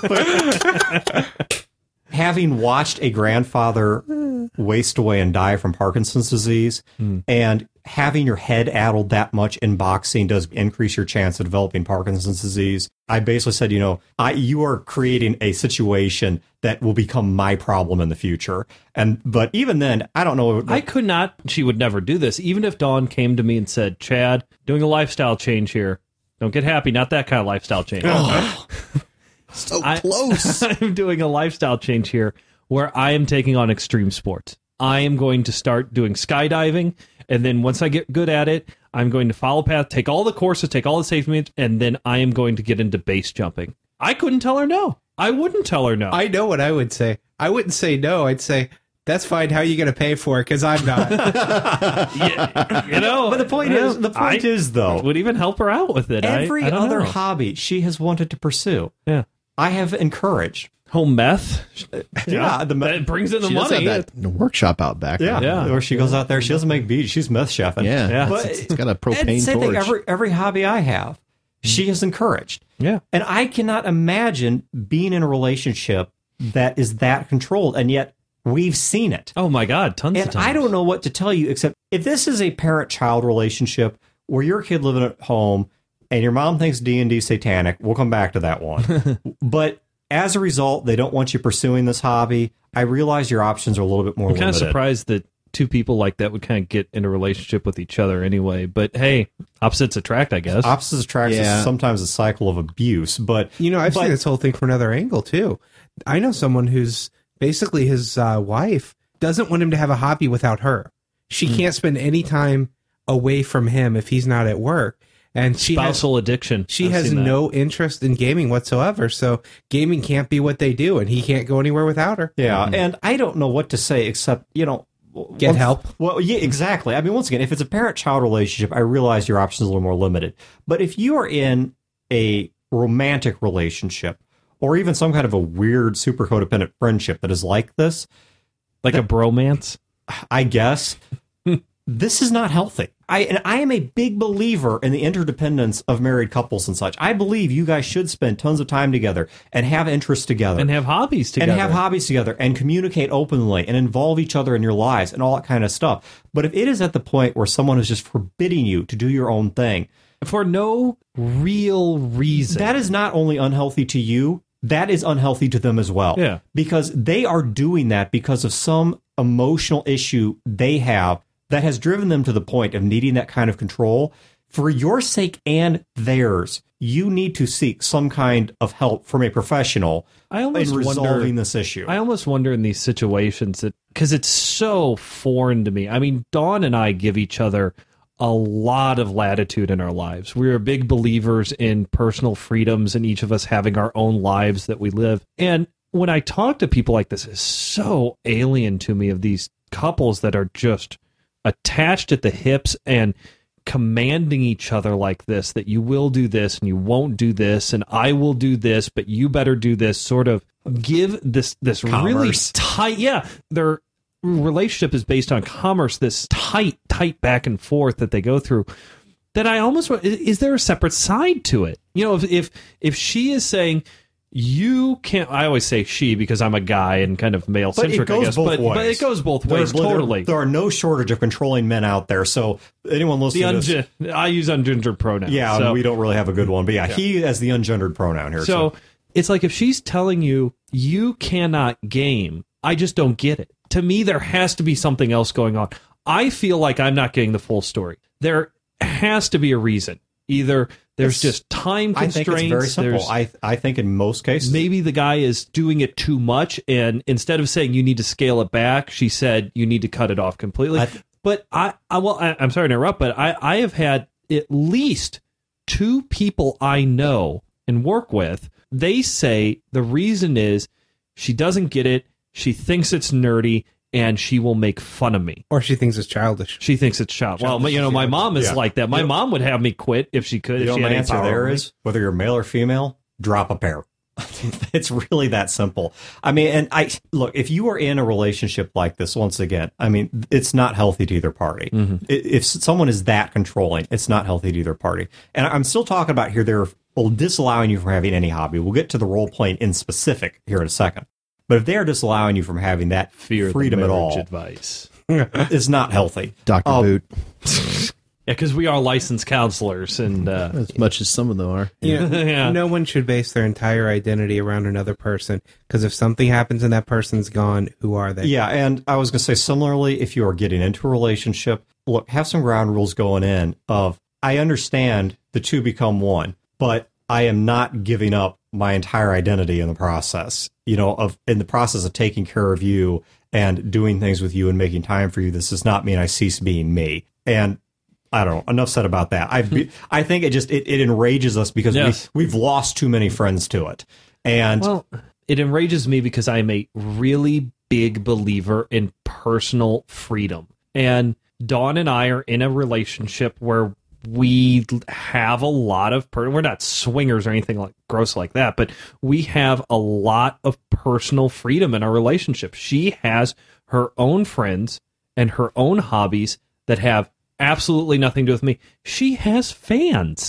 But having watched a grandfather waste away and die from Parkinson's disease, Hmm. and having your head addled that much in boxing does increase your chance of developing Parkinson's disease. I basically said, you know, I you are creating a situation that will become my problem in the future. And but even then, I don't know. I could not, she would never do this. Even if Dawn came to me and said, Chad, doing a lifestyle change here. Don't get happy, not that kind of lifestyle change. So I- close. I'm doing a lifestyle change here where I am taking on extreme sports. I am going to start doing skydiving, and then once I get good at it, I'm going to follow path, take all the courses, take all the safety measures, and then I am going to get into base jumping. I couldn't tell her no. I wouldn't tell her no. I know what I would say. I wouldn't say no. I'd say, that's fine. How are you going to pay for it? Because I'm not. Yeah, you know, But the point is, the point I is though, would even help her out with it. I- every I don't other know. hobby she has wanted to pursue, yeah, I have encouraged. home meth. Yeah, the That brings in the She does money. have that workshop out back. Yeah, Yeah. or she goes out there. She doesn't make beads. She's meth chefing. Yeah. Yeah. But It's, it's got a and propane same torch. thing. Every every hobby I have, she is encouraged. Yeah. And I cannot imagine being in a relationship that is that controlled, and yet we've seen it. Oh my God, tons And of times. I don't know what to tell you, except if this is a parent-child relationship where your kid living at home and your mom thinks D and D satanic, we'll come back to that one. But as a result, they don't want you pursuing this hobby. I realize your options are a little bit more I'm kind of limited. surprised that two people like that would kind of get in a relationship with each other anyway. But hey, opposites attract, I guess. Opposites attract Yeah. is sometimes a cycle of abuse, but You know, I've but- seen this whole thing from another angle too. I know someone who's basically his uh, wife doesn't want him to have a hobby without her. She Hmm. can't spend any time away from him if he's not at work, and she has, Spousal addiction. she I've has seen that. no interest in gaming whatsoever. So gaming can't be what they do, and he can't go anywhere without her. yeah, and I don't know what to say except, you know, Get once- help. Well, yeah, exactly. I mean, once again, if it's a parent-child relationship, I realize your options are a little more limited. But if you are in a romantic relationship or even some kind of a weird super codependent friendship that is like this, Like a bromance. I guess this is not healthy. I and I am a big believer in the interdependence of married couples and such. I believe you guys should spend tons of time together and have interests together. And have hobbies together. And have hobbies together and communicate openly and involve each other in your lives and all that kind of stuff. But if it is at the point where someone is just forbidding you to do your own thing, For no real reason. that is not only unhealthy to you, that is unhealthy to them as well. Yeah. Because they are doing that because of some emotional issue they have that has driven them to the point of needing that kind of control. For your sake and theirs, you need to seek some kind of help from a professional I almost in resolving wonder, this issue. I almost wonder in these situations that, because it's so foreign to me. I mean, Dawn and I give each other a lot of latitude in our lives. We're big believers in personal freedoms and each of us having our own lives that we live. And when I talk to people like this, it's so alien to me of these couples that are just attached at the hips and commanding each other like this, that you will do this and you won't do this and I will do this, but you better do this, sort of give this this really Commerce. tight, yeah, their relationship is based on commerce, this tight, tight back and forth that they go through, that I almost, is, is there a separate side to it? You know, if if if she is saying, you can't, I always say she because I'm a guy and kind of male But it centric, I goes guess, both but, ways. but it goes both There- ways, there- totally. There are no shortage of controlling men out there. So anyone The listening to this, unge- I use ungendered pronouns. yeah, so, we don't really have a good one. But yeah, he has the ungendered pronoun here. so it's like if she's telling you you cannot game, I just don't get it. To me, there has to be something else going on. I feel like I'm not getting the full story. There has to be a reason. Either there's It's- just time I constraints. think it's very simple. there's- I I think in most cases, Maybe the guy is doing it too much, and instead of saying you need to scale it back, she said you need to cut it off completely. I th- but I, I well, I, I'm sorry to interrupt, but I, I have had at least two people I know and work with. They say the reason is she doesn't get it. She thinks it's nerdy, and she will make fun of me. Or she thinks it's childish. She thinks it's child. Well, you know, my mom is Yeah. like that. My Yeah. mom would have me quit if she could. you if know, she my had any answer power there over me. is whether you're male or female, drop a pair. It's really that simple. I mean, and I look, if you are in a relationship like this, once again, I mean, it's not healthy to either party. Mm-hmm. I- If someone is that controlling, it's not healthy to either party. And I'm still talking about here, they're well, disallowing you from having any hobby. We'll get to the role playing in specific here in a second. But if they're disallowing you from having that Fear freedom the at marriage all, advice. it's not healthy. Doctor Um, Boot, Yeah, because we are licensed counselors, and uh, as much as some of them are. You know, Yeah. No one should base their entire identity around another person, because if something happens and that person's gone, who are they? Yeah, and I was going to say similarly, if you are getting into a relationship, look, have some ground rules going in of, I understand the two become one, but I am not giving up my entire identity in the process, you know, of in the process of taking care of you and doing things with you and making time for you. This does not mean I cease being me. And I don't know, enough said about that. I be, I think it just, it, it enrages us because Yes. we, we've lost too many friends to it. And well, it enrages me because I'm a really big believer in personal freedom. And Dawn and I are in a relationship where we have a lot of, per- we're not swingers or anything like gross like that, but we have a lot of personal freedom in our relationship. She has her own friends and her own hobbies that have absolutely nothing to do with me. She has fans.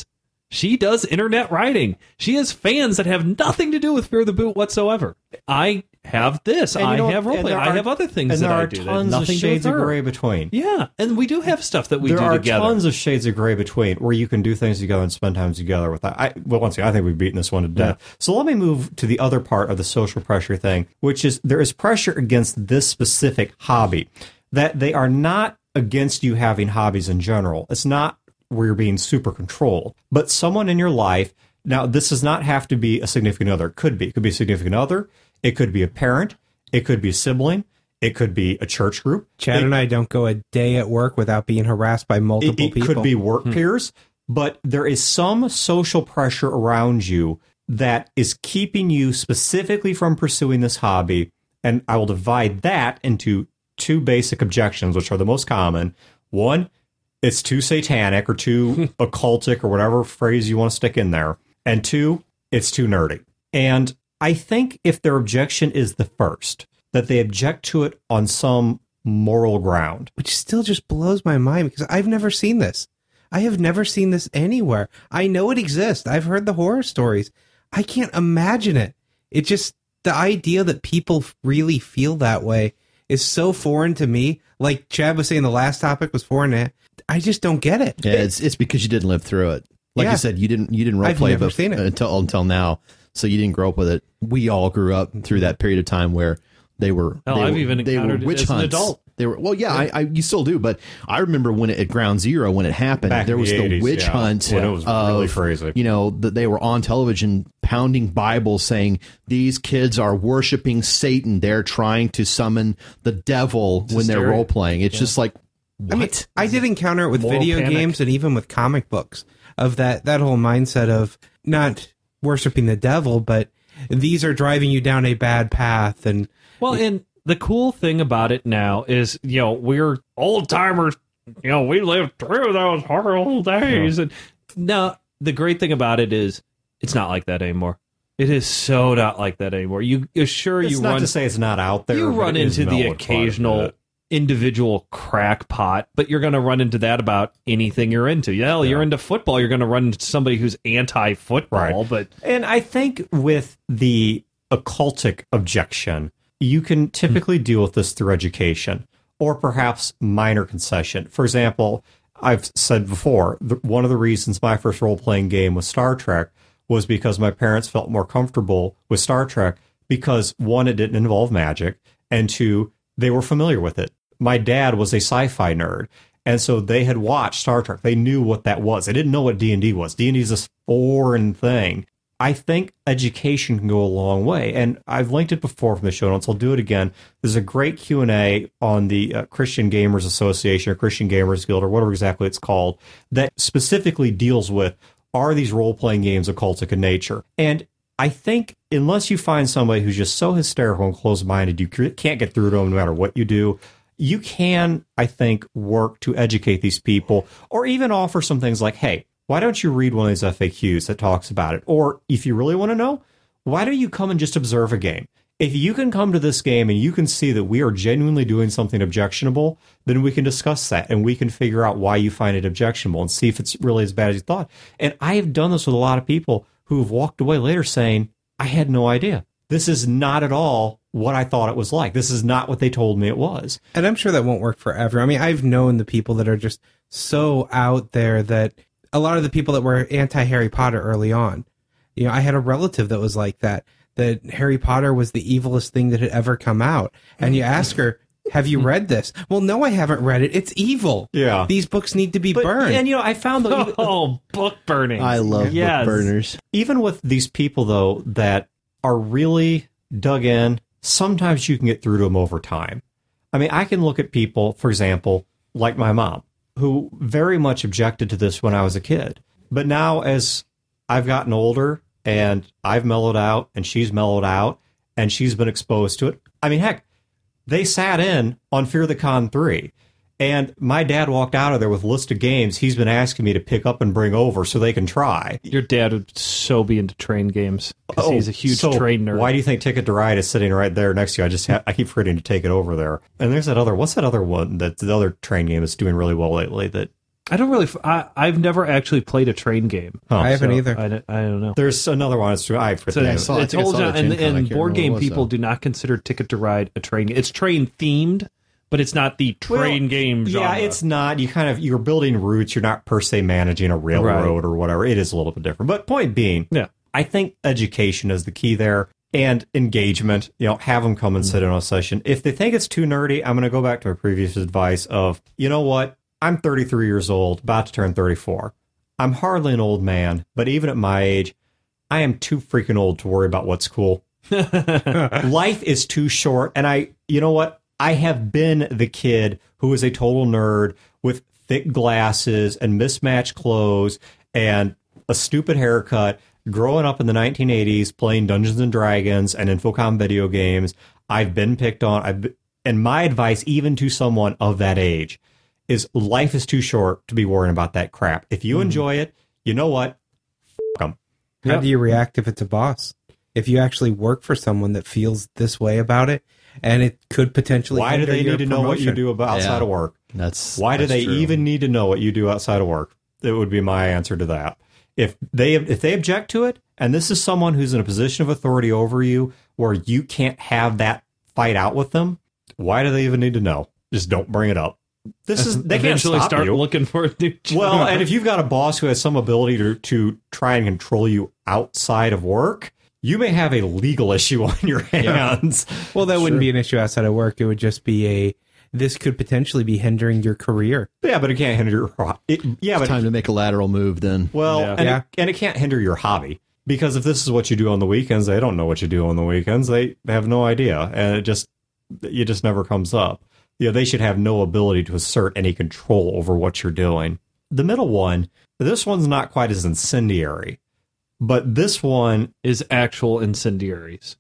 She does internet writing. She has fans that have nothing to do with Fear the Boot whatsoever. I have this. And you I know, have roleplay. I have other things and that there I are do. that tons have of nothing to do shades with of her. gray between. Yeah, and we do have stuff that we there do are together. tons of shades of gray between where you can do things together and spend time together with that. I, well, once again, I think we've beaten this one to death. So let me move to the other part of the social pressure thing, which is there is pressure against this specific hobby, that they are not against you having hobbies in general. It's not where you're being super controlled, but someone in your life. Now, this does not have to be a significant other. It could be. It could be a significant other. It could be a parent. It could be a sibling. It could be a church group. Chad it, and I don't go a day at work without being harassed by multiple it, it people. It could be work hmm. peers, but there is some social pressure around you that is keeping you specifically from pursuing this hobby. And I will divide that into two basic objections, which are the most common. One, it's too satanic or too occultic or whatever phrase you want to stick in there. And two, it's too nerdy. And I think if their objection is the first, that they object to it on some moral ground. Which still just blows my mind because I've never seen this. I have never seen this anywhere. I know it exists. I've heard the horror stories. I can't imagine it. It just, the idea that people really feel that way is so foreign to me. Like Chad was saying, the last topic was foreign. I just don't get it. Yeah, it's it's because you didn't live through it. Like yeah. you said, you didn't you didn't role I've play never but, seen it. until until now, so you didn't grow up with it. We all grew up through that period of time where they were. Hell, they I've were, even they encountered were witch it as hunts. an adult. They were well, yeah, I, I you still do, but I remember when it, at Ground Zero when it happened, Back there was the the eighties, witch yeah, hunt. when it was of, really crazy. You know that they were on television pounding Bibles, saying these kids are worshiping Satan. They're trying to summon the devil It's when they're hysteria. role playing. It's Yeah. just like. What? I mean, I did encounter it with Moral video panic. games and even with comic books of that, that whole mindset of not worshiping the devil, but these are driving you down a bad path. And Well, and the cool thing about it now is, you know, we're old timers. You know, we lived through those horrible days. Yeah. And now the great thing about it is it's not like that anymore. It is so not like that anymore. You sure It's you not run to say it's not out there. you but run it is into the mellowed quite a occasional bit. individual crackpot, but you're going to run into that about anything you're into. Yeah, Yeah. you're into football. You're going to run into somebody who's anti-football, Right. but And I think with the occultic objection, you can typically deal with this through education or perhaps minor concession. For example, I've said before, the, one of the reasons my first role-playing game was Star Trek was because my parents felt more comfortable with Star Trek because, one, it didn't involve magic, and two, they were familiar with it. My dad was a sci-fi nerd, and so they had watched Star Trek. They knew what that was. They didn't know what D and D was. D and D is this foreign thing. I think education can go a long way, and I've linked it before from the show notes. I'll do it again. There's a great Q and A on the uh, Christian Gamers Association or Christian Gamers Guild or whatever exactly it's called that specifically deals with, are these role-playing games occultic in nature? And I think unless you find somebody who's just so hysterical and closed-minded, you can't get through to them no matter what you do, you can, I think, work to educate these people or even offer some things like, hey, why don't you read one of these F A Qs that talks about it? Or if you really want to know, why don't you come and just observe a game? If you can come to this game and you can see that we are genuinely doing something objectionable, then we can discuss that and we can figure out why you find it objectionable and see if it's really as bad as you thought. And I have done this with a lot of people who have walked away later saying, I had no idea. This is not at all what I thought it was like. This is not what they told me it was. And I'm sure that won't work forever. I mean, I've known the people that are just so out there that a lot of the people that were anti-Harry Potter early on, you know, I had a relative that was like that, that Harry Potter was the evilest thing that had ever come out. And you ask her, have you read this? Well, no, I haven't read it. It's evil. Yeah. These books need to be But, burned. and, you know, I found that even, oh, book burning. I love Yes. book burners. even with these people, though, that are really dug in, sometimes you can get through to them over time. I mean, I can look at people, for example, like my mom, who very much objected to this when I was a kid. But now as I've gotten older and I've mellowed out and she's mellowed out and she's been exposed to it. I mean, heck, they sat in on Fear the Con three. And my dad walked out of there with a list of games he's been asking me to pick up and bring over so they can try. Your dad would so be into train games because Oh, he's a huge so train nerd. Why do you think Ticket to Ride is sitting right there next to you? I just ha- I keep forgetting to take it over there. And there's that other, what's that other one that the other train game is doing really well lately? That I don't really. I, I've never actually played a train game. Huh. I haven't So either. I, don't- I don't know. There's another one. It's, I forget. So I saw- I it's think I old, saw the and, Gen Con. I and can't board remember game what it was, people though. do not consider Ticket to Ride a train. It's train themed, but it's not the train Well, game genre. Yeah, it's not. You kind of you're building routes. You're not per se managing a railroad or whatever. It is a little bit different. But point being, Yeah. I think education is the key there, and engagement. You know, have them come and sit in on a session. If they think it's too nerdy, I'm going to go back to my previous advice of, you know what? I'm thirty-three years old, about to turn thirty-four. I'm hardly an old man, but even at my age, I am too freaking old to worry about what's cool. Life is too short, and I, you know what? I have been the kid who is a total nerd with thick glasses and mismatched clothes and a stupid haircut. Growing up in the nineteen eighties, playing Dungeons and Dragons and Infocom video games, I've been picked on. I've been, and my advice, even to someone of that age, is life is too short to be worrying about that crap. If you enjoy it, you know what? F them. How Yep. do you react if it's a boss? If you actually work for someone that feels this way about it, and it could potentially Why do hinder they your need to know what you promotion? do about outside Yeah. of work? That's Why do that's they true. even need to know what you do outside of work? That would be my answer to that. If they if they object to it, and this is someone who's in a position of authority over you where you can't have that fight out with them, why do they even need to know? Just don't bring it up. This is they can't Eventually stop start you. looking for a new job. Well, and if you've got a boss who has some ability to, to try and control you outside of work, you may have a legal issue on your hands. Well, that Sure. wouldn't be an issue outside of work. It would just be a. This could potentially be hindering your career. Yeah, but it can't hinder your. It, yeah, It's but time to make a lateral move then. well, Yeah. and, Yeah. It, and it can't hinder your hobby because if this is what you do on the weekends, they don't know what you do on the weekends. They have no idea, and it just it just never comes up. You know, they should have no ability to assert any control over what you're doing. The middle one, this one's not quite as incendiary, but this one is actual incendiaries.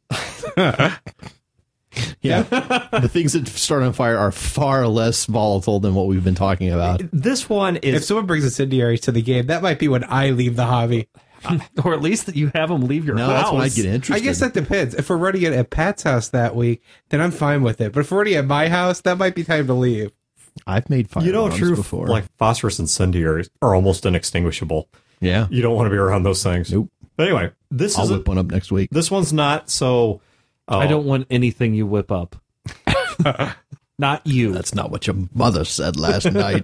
Yeah. The things that start on fire are far less volatile than what we've been talking about. This one If is someone brings incendiaries to the game, that might be when I leave the hobby. Or at least that you have them leave your No, house. that's when I get interested. I guess that depends. If we're running it at Pat's house that week, then I'm fine with it. But if we're running at my house, that might be time to leave. I've made fire you know bombs true before. like phosphorus incendiaries are almost inextinguishable. yeah. You don't want to be around those things. Nope. But anyway, this I'll is a, whip one up next week. this one's not so. Uh, I don't want anything you whip up. Not you. That's not what your mother said last night.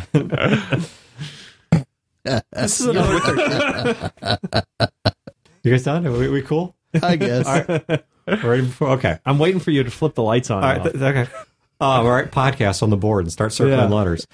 This is another. You guys done? Are we, we cool? I guess. All right. Ready for, okay. I'm waiting for you to flip the lights on. All and right. off. Th- okay. Um, all right. Podcast on the board and start circling Yeah. letters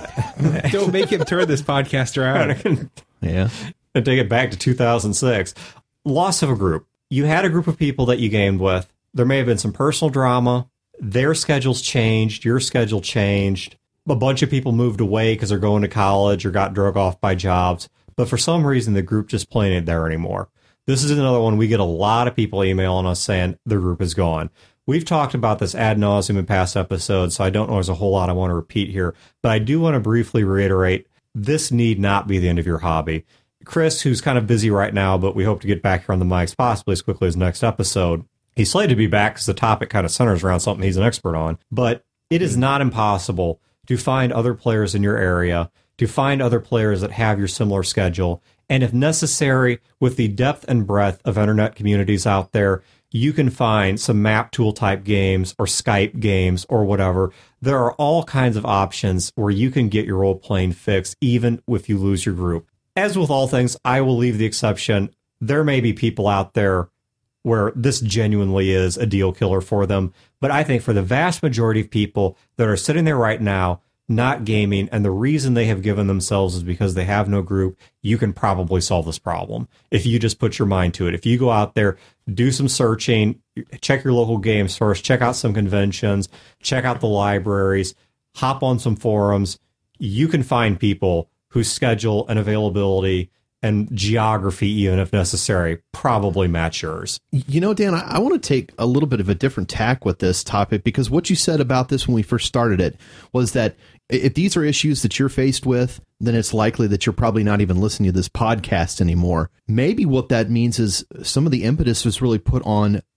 Don't make him turn this podcast around. Yeah. and take it back to two thousand six. Loss of a group. You had a group of people that you gamed with. There may have been some personal drama. Their schedules changed. Your schedule changed. A bunch of people moved away because they're going to college or got drug off by jobs. But for some reason, the group just plain ain't there anymore. This is another one. We get a lot of people emailing us saying the group is gone. We've talked about this ad nauseum in past episodes, so I don't know there's a whole lot I want to repeat here. But I do want to briefly reiterate, this need not be the end of your hobby. Chris, who's kind of busy right now, but we hope to get back here on the mics possibly as quickly as next episode. He's slated to be back because the topic kind of centers around something he's an expert on. But it is not impossible to find other players in your area, to find other players that have your similar schedule. And if necessary, with the depth and breadth of internet communities out there, you can find some map tool type games or Skype games or whatever. There are all kinds of options where you can get your role playing fixed, even if you lose your group. As with all things, I will leave the exception. There may be people out there where this genuinely is a deal killer for them. But I think for the vast majority of people that are sitting there right now, not gaming, and the reason they have given themselves is because they have no group, you can probably solve this problem if you just put your mind to it. If you go out there, do some searching, check your local games first, check out some conventions, check out the libraries, hop on some forums, you can find people whose schedule and availability and geography, even if necessary, probably match yours. You know, Dan, I, I want to take a little bit of a different tack with this topic, because what you said about this when we first started it was that if these are issues that you're faced with, then it's likely that you're probably not even listening to this podcast anymore. Maybe what that means is some of the impetus was really put on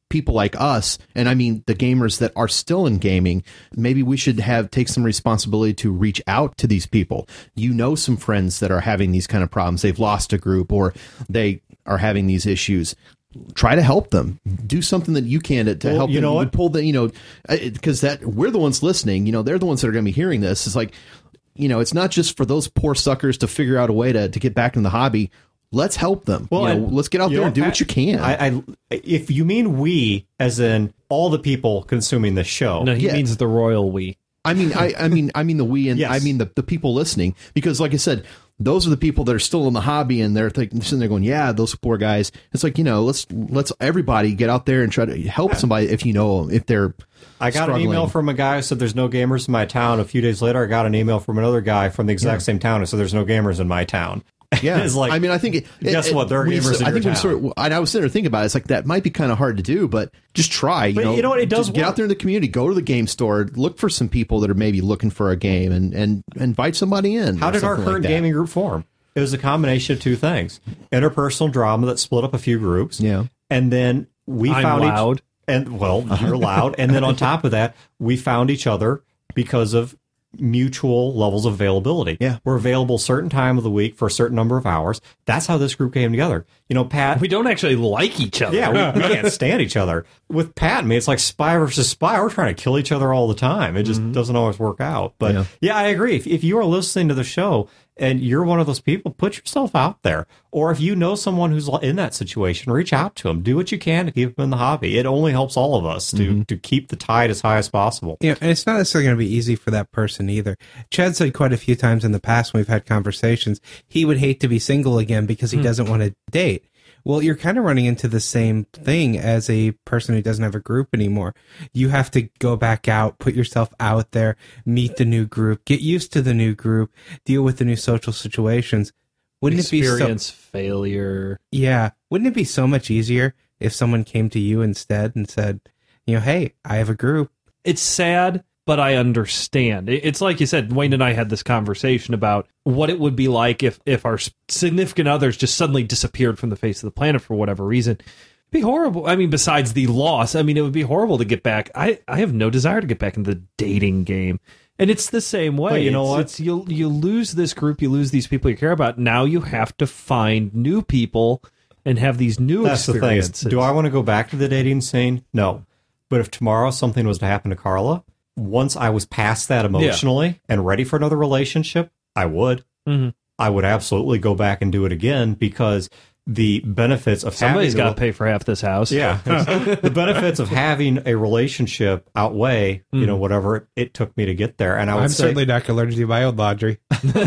people like us, and I mean the gamers that are still in gaming, maybe we should have take some responsibility to reach out to these people. You know, some friends that are having these kind of problems. They've lost a group or they are having these issues. Try to help them. Do something that you can to, to Well, help you them. know what? Pull the, you know, because that we're the ones listening. You know, they're the ones that are going to be hearing this. It's like, you know, it's not just for those poor suckers to figure out a way to, to get back in the hobby. Let's help them. Well, you know, and let's get out you there know, and do Pat, what you can. I, I, if you mean we, as in all the people consuming this show, No, he Yeah. means the royal we. I mean, I, I mean, I mean the we, and Yes. I mean the, the people listening, because like I said, those are the people that are still in the hobby, and they're thinking, sitting there going, "Yeah, those poor guys." It's like, you know, let's let's everybody get out there and try to help somebody if you know them, if they're. I got struggling. an email from a guy who said there's no gamers in my town. A few days later, I got an email from another guy from the exact same town who said there's no gamers in my town. Yeah, It's like, I mean, I think. It, guess it, what? There are when you gamers s- in I your think when town. sort of, and I was sitting there thinking about it. It's like that might be kind of hard to do, but just try. You But know, you know what? It does Just get work. out there in the community, go to the game store, look for some people that are maybe looking for a game, and and invite somebody in. How or did our something like current that. gaming group form? It was a combination of two things: interpersonal drama that split up a few groups, Yeah. and then we I'm found loud. each and well, you're loud, and then on top of that, we found each other because of mutual levels of availability. Yeah. We're available certain time of the week for a certain number of hours. That's how this group came together. You know, Pat. We don't actually like each other. Yeah, we, we can't stand each other. With Pat and me, it's like spy versus spy. We're trying to kill each other all the time. It just doesn't always work out. But Yeah. yeah, I agree. If, if you are listening to the show and you're one of those people, put yourself out there. Or if you know someone who's in that situation, reach out to them. Do what you can to keep them in the hobby. It only helps all of us to, to keep the tide as high as possible. Yeah, and it's not necessarily going to be easy for that person either. Chad said quite a few times in the past when we've had conversations, he would hate to be single again because he doesn't want to date. Well, you're kind of running into the same thing as a person who doesn't have a group anymore. You have to go back out, put yourself out there, meet the new group, get used to the new group, deal with the new social situations. Wouldn't it be so, Experience failure. yeah, wouldn't it be so much easier if someone came to you instead and said, you know, hey, I have a group. It's sad, but I understand. It- It's like you said, Wayne and I had this conversation about what it would be like if, if our significant others just suddenly disappeared from the face of the planet for whatever reason. It'd be horrible. I mean, besides the loss, I mean, it would be horrible to get back. I, I have no desire to get back into the dating game. And it's the same way. But you know It's- what? It's, you you lose this group, you lose these people you care about. Now you have to find new people and have these new That's the thing. experiences. Is, do I want to go back to the dating scene? No. But if tomorrow something was to happen to Carla, once I was past that emotionally and ready for another relationship, I would. Mhm. I would absolutely go back and do it again because the benefits of Somebody's having got to pay for half this house. yeah, the benefits of having a relationship outweigh you know whatever it, it took me to get there. And I would I'm say certainly not going to learn to do my own laundry.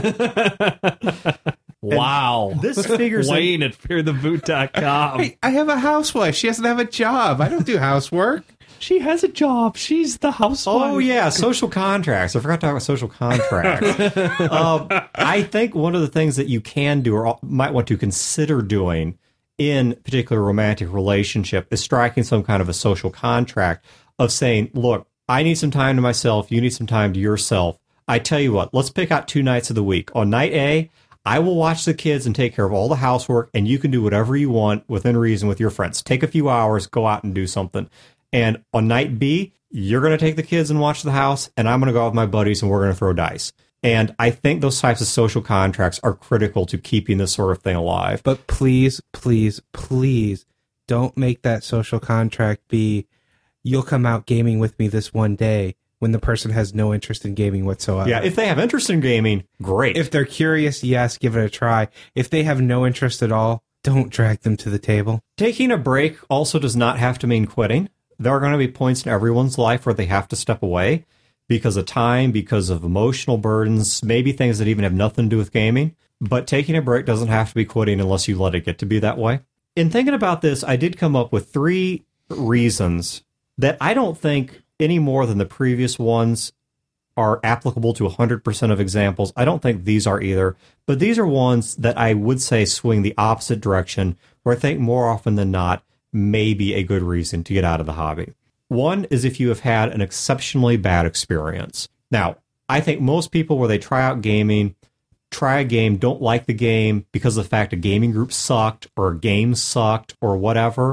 Wow. this figures in, Wayne at fear the boot dot com. Hey, I have a housewife. She doesn't have a job. I don't do housework. She has a job. She's the housewife. Oh yeah, social contracts. I forgot to talk about social contracts. um, I think one of the things that you can do or might want to consider doing in a particular romantic relationship is striking some kind of a social contract of saying, look, I need some time to myself. You need some time to yourself. I tell you what, let's pick out two nights of the week. On night A, I will watch the kids and take care of all the housework, and you can do whatever you want within reason with your friends. Take a few hours, go out and do something. And on night B, you're going to take the kids and watch the house, and I'm going to go out with my buddies and we're going to throw dice. And I think those types of social contracts are critical to keeping this sort of thing alive. But please, please, please don't make that social contract be, you'll come out gaming with me this one day when the person has no interest in gaming whatsoever. Yeah, if they have interest in gaming, great. If they're curious, yes, give it a try. If they have no interest at all, don't drag them to the table. Taking a break also does not have to mean quitting. There are going to be points in everyone's life where they have to step away because of time, because of emotional burdens, maybe things that even have nothing to do with gaming. But taking a break doesn't have to be quitting unless you let it get to be that way. In thinking about this, I did come up with three reasons that I don't think any more than the previous ones are applicable to one hundred percent of examples. I don't think these are either, but these are ones that I would say swing the opposite direction, where I think more often than not may be a good reason to get out of the hobby. One is if you have had an exceptionally bad experience. Now, I think most people where they try out gaming, try a game, don't like the game because of the fact a gaming group sucked or a game sucked or whatever,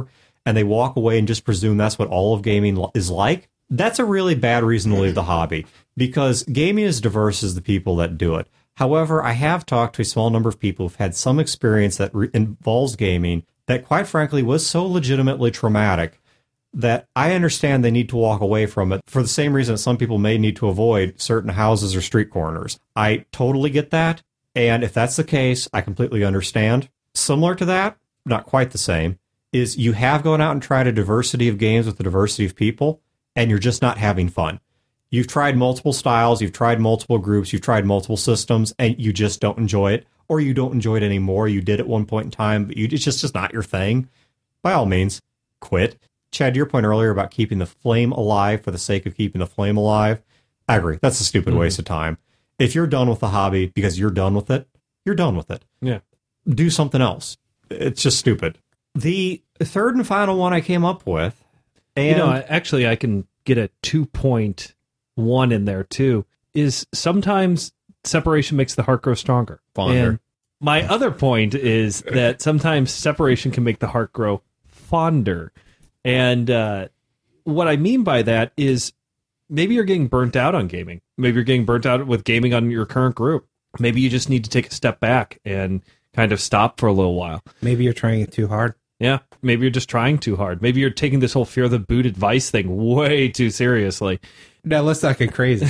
and they walk away and just presume that's what all of gaming is like, that's a really bad reason to leave the hobby, because gaming is diverse as the people that do it. However, I have talked to a small number of people who've had some experience that re- involves gaming that, quite frankly, was so legitimately traumatic that I understand they need to walk away from it for the same reason that some people may need to avoid certain houses or street corners. I totally get that, and if that's the case, I completely understand. Similar to that, not quite the same, is you have gone out and tried a diversity of games with a diversity of people, and you're just not having fun. You've tried multiple styles, you've tried multiple groups, you've tried multiple systems, and you just don't enjoy it, or you don't enjoy it anymore. You did at one point in time, but you, it's just, just not your thing. By all means, quit. Chad, to your point earlier about keeping the flame alive for the sake of keeping the flame alive, I agree. That's a stupid mm-hmm. waste of time. If you're done with the hobby because you're done with it, you're done with it. Yeah. Do something else. It's just stupid. The third and final one I came up with, and you know, I, actually, I can get a two point one in there too. Is sometimes separation makes the heart grow stronger. Fonder. And my other point is that sometimes separation can make the heart grow fonder. And uh, what I mean by that is maybe you're getting burnt out on gaming. Maybe you're getting burnt out with gaming on your current group. Maybe you just need to take a step back and kind of stop for a little while. Maybe you're trying it too hard. Yeah, maybe you're just trying too hard. Maybe you're taking this whole fear the boot advice thing way too seriously. Now, let's not get crazy.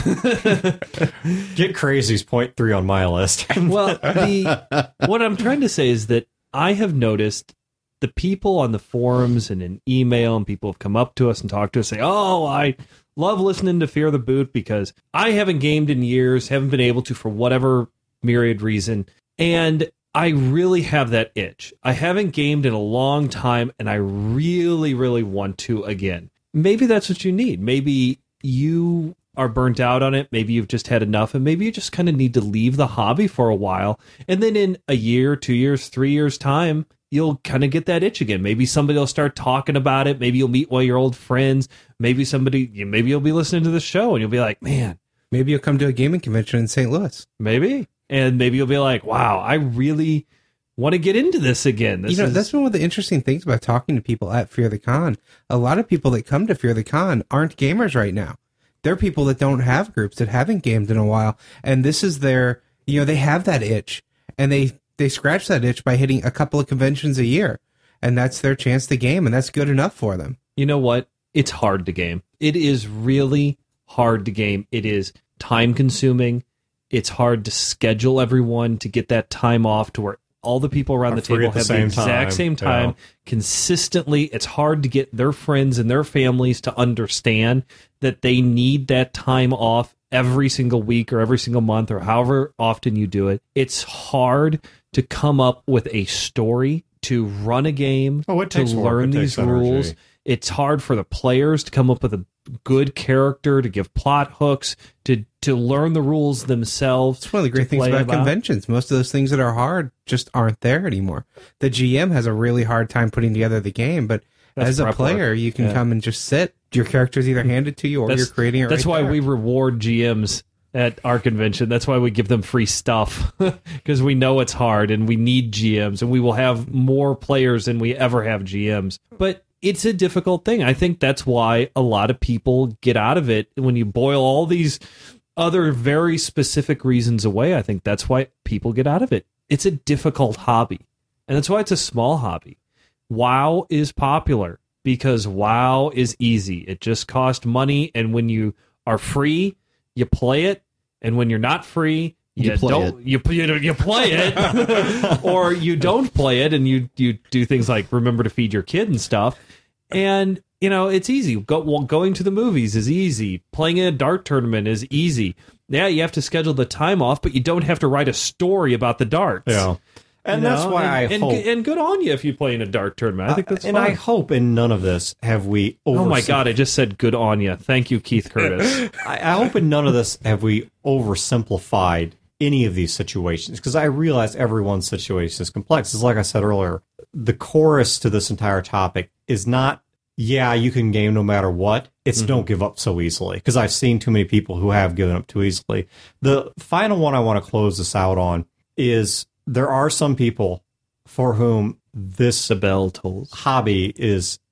Get crazy is point three on my list. Well, the, what I'm trying to say is that I have noticed the people on the forums and in email, and people have come up to us and talked to us, say, oh, I love listening to Fear the Boot because I haven't gamed in years, haven't been able to for whatever myriad reason, and I really have that itch. I haven't gamed in a long time, and I really, really want to again. Maybe that's what you need. Maybe you are burnt out on it. Maybe you've just had enough, and maybe you just kind of need to leave the hobby for a while, and then in a year, two years, three years' time, you'll kind of get that itch again. Maybe somebody will start talking about it. Maybe you'll meet one of your old friends. Maybe somebody, maybe you'll be listening to the show and you'll be like, man. Maybe you'll come to a gaming convention in Saint Louis. Maybe. And maybe you'll be like, wow, I really want to get into this again. This you know, is... that's one of the interesting things about talking to people at Fear the Con. A lot of people that come to Fear the Con aren't gamers right now. They're people that don't have groups, that haven't gamed in a while. And this is their, you know, they have that itch. And they They scratch that itch by hitting a couple of conventions a year, and that's their chance to game, and that's good enough for them. You know what? It's hard to game. It is really hard to game. It is time-consuming. It's hard to schedule everyone to get that time off to where all the people around the table have the exact same time, consistently. It's hard to get their friends and their families to understand that they need that time off every single week or every single month or however often you do it. It's hard to come up with a story, to run a game, oh, it to takes learn these rules. Energy. It's hard for the players to come up with a good character, to give plot hooks, to to learn the rules themselves. It's one of the great things about, about conventions. Most of those things that are hard just aren't there anymore. The G M has a really hard time putting together the game, but That's as a player, work. you can yeah. come and just sit. Your character's either handed to you or that's, you're creating it That's right why there. we reward G Ms at our convention. That's why we give them free stuff, because we know it's hard and we need G Ms, and we will have more players than we ever have G Ms. But it's a difficult thing. I think that's why a lot of people get out of it. When you boil all these other very specific reasons away, I think that's why people get out of it. It's a difficult hobby, and that's why it's a small hobby. WoW is popular because WoW is easy. It just costs money, and when you are free, you play it, and when you're not free, you, you play don't it. you you you play it, or you don't play it, and you you do things like remember to feed your kid and stuff. And you know it's easy. Go, well, going to the movies is easy. Playing in a dart tournament is easy. Yeah, you have to schedule the time off, but you don't have to write a story about the darts. Yeah. And you that's know? why and, I and, hope, and good on you if you play in a dart tournament. I think that's uh, and fun. I hope in none of this have we. Oh my God! I just said good on you. Thank you, Keith Curtis. I, I hope in none of this have we oversimplified any of these situations, because I realize everyone's situation is complex. It's like I said earlier, the chorus to this entire topic is not, yeah, you can game no matter what. It's mm-hmm. don't give up so easily, because I've seen too many people who have given up too easily. The final one I want to close this out on is there are some people for whom this the bell tolls. hobby is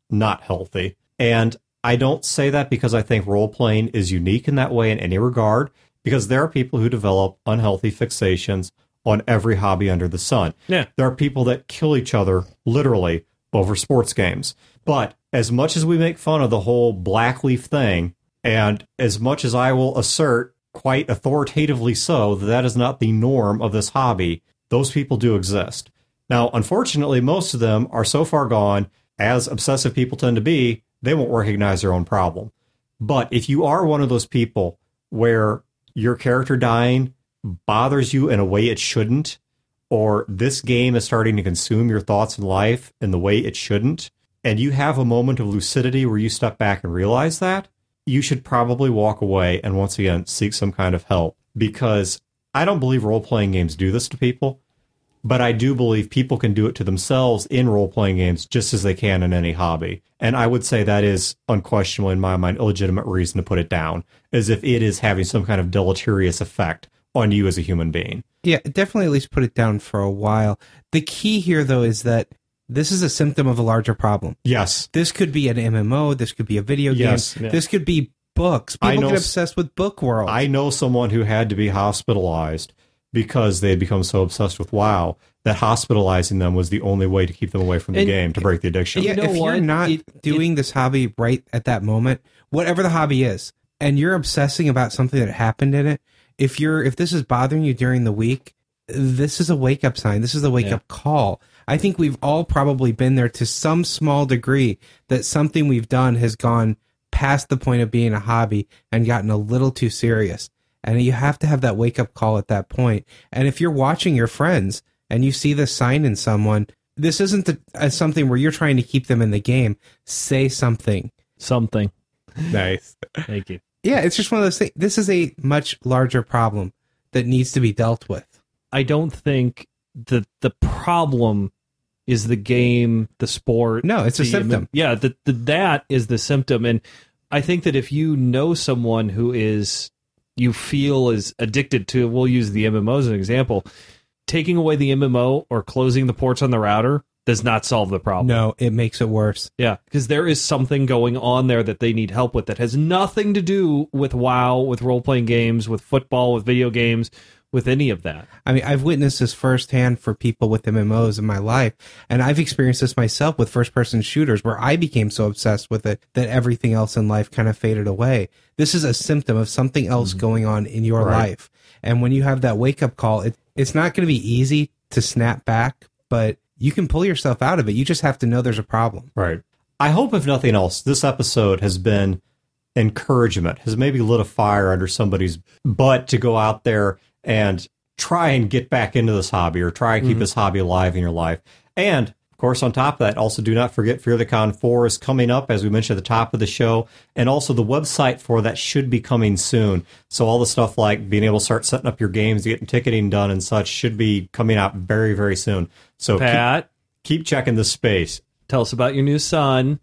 not healthy. And I don't say that because I think role-playing is unique in that way in any regard, because there are people who develop unhealthy fixations on every hobby under the sun. Yeah. There are people that kill each other, literally, over sports games. But as much as we make fun of the whole black leaf thing, and as much as I will assert, quite authoritatively so, that that is not the norm of this hobby, those people do exist. Now, unfortunately, most of them are so far gone, as obsessive people tend to be, they won't recognize their own problem. But if you are one of those people where your character dying bothers you in a way it shouldn't, or this game is starting to consume your thoughts in life in the way it shouldn't, and you have a moment of lucidity where you step back and realize that, you should probably walk away and once again seek some kind of help. Because I don't believe role-playing games do this to people, but I do believe people can do it to themselves in role-playing games just as they can in any hobby. And I would say that is unquestionably, in my mind, a legitimate reason to put it down, as if it is having some kind of deleterious effect on you as a human being. Yeah, definitely at least put it down for a while. The key here, though, is that this is a symptom of a larger problem. Yes. This could be an M M O. This could be a video game. Yes. Yeah. This could be books. I People know get s- obsessed with book world. I know someone who had to be hospitalized because they had become so obsessed with WoW that hospitalizing them was the only way to keep them away from the And- game, to break the addiction. yeah, You know if what? you're not It- doing this hobby right at that moment, whatever the hobby is, and you're obsessing about something that happened in it, if you're if this is bothering you during the week, this is a wake up sign. This is a wake Yeah. up call. I think we've all probably been there to some small degree, that something we've done has gone past the point of being a hobby and gotten a little too serious. And you have to have that wake up call at that point. And if you're watching your friends and you see this sign in someone, this isn't the, uh, something where you're trying to keep them in the game. Say something. Something. Nice. Thank you. Yeah, it's just one of those things. This is a much larger problem that needs to be dealt with. I don't think that the problem is the game, the sport. No, it's a the- symptom. Yeah, the, the, that is the symptom. And I think that if you know someone who is, you feel is addicted to, we'll use the M M O as an example, taking away the M M O or closing the ports on the router does not solve the problem. No, it makes it worse. Yeah, because there is something going on there that they need help with that has nothing to do with WoW, with role-playing games, with football, with video games, with any of that. I mean, I've witnessed this firsthand for people with M M Os in my life, and I've experienced this myself with first-person shooters, where I became so obsessed with it that everything else in life kind of faded away. This is a symptom of something else mm-hmm. going on in your Right. life, and when you have that wake-up call, it, it's not going to be easy to snap back, but you can pull yourself out of it. You just have to know there's a problem. Right. I hope, if nothing else, this episode has been encouragement, has maybe lit a fire under somebody's butt to go out there and try and get back into this hobby, or try and keep mm-hmm. this hobby alive in your life. And, of course, on top of that, also do not forget Fear the Con four is coming up, as we mentioned at the top of the show, and also the website for that should be coming soon. So all the stuff like being able to start setting up your games, getting ticketing done and such should be coming out very, very soon. So Pat, keep, keep checking the space. Tell us about your new son.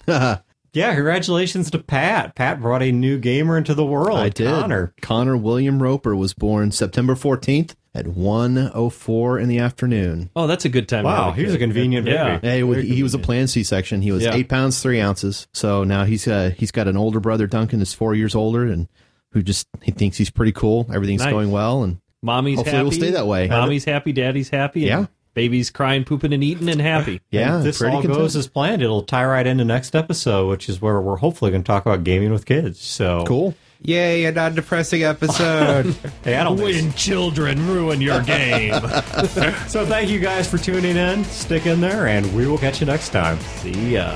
Yeah, congratulations to Pat. Pat brought a new gamer into the world. I did. Connor. Connor William Roper was born September fourteenth at one oh four in the afternoon. Oh, that's a good time. to Wow, have a he was kid. a convenient Yeah. baby. Hey, he Very was a convenient. planned C-section. He was Yeah. eight pounds three ounces. So now he's uh, he's got an older brother, Duncan, is four years older, and who just he thinks he's pretty cool. Everything's Nice. going well, and Mommy's hopefully happy. it'll stay that way. Mommy's happy. Daddy's happy. and Yeah. Baby's crying, pooping, and eating, and happy. yeah, If this pretty all content. goes as planned, it'll tie right into next episode, which is where we're hopefully going to talk about gaming with kids. So cool. Yay, a non-depressing episode. Hey, I don't think When children ruin your game. so. So thank you guys for tuning in. Stick in there, and we will catch you next time. See ya.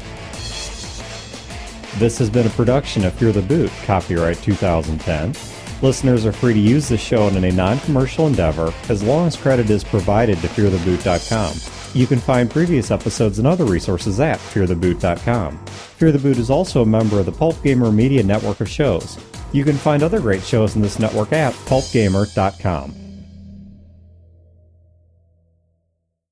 This has been a production of Fear the Boot, copyright two thousand ten. Listeners are free to use this show in a non-commercial endeavor as long as credit is provided to fear the boot dot com. You can find previous episodes and other resources at fear the boot dot com. Fear the Boot is also a member of the Pulp Gamer Media network of shows. You can find other great shows in this network at pulp gamer dot com.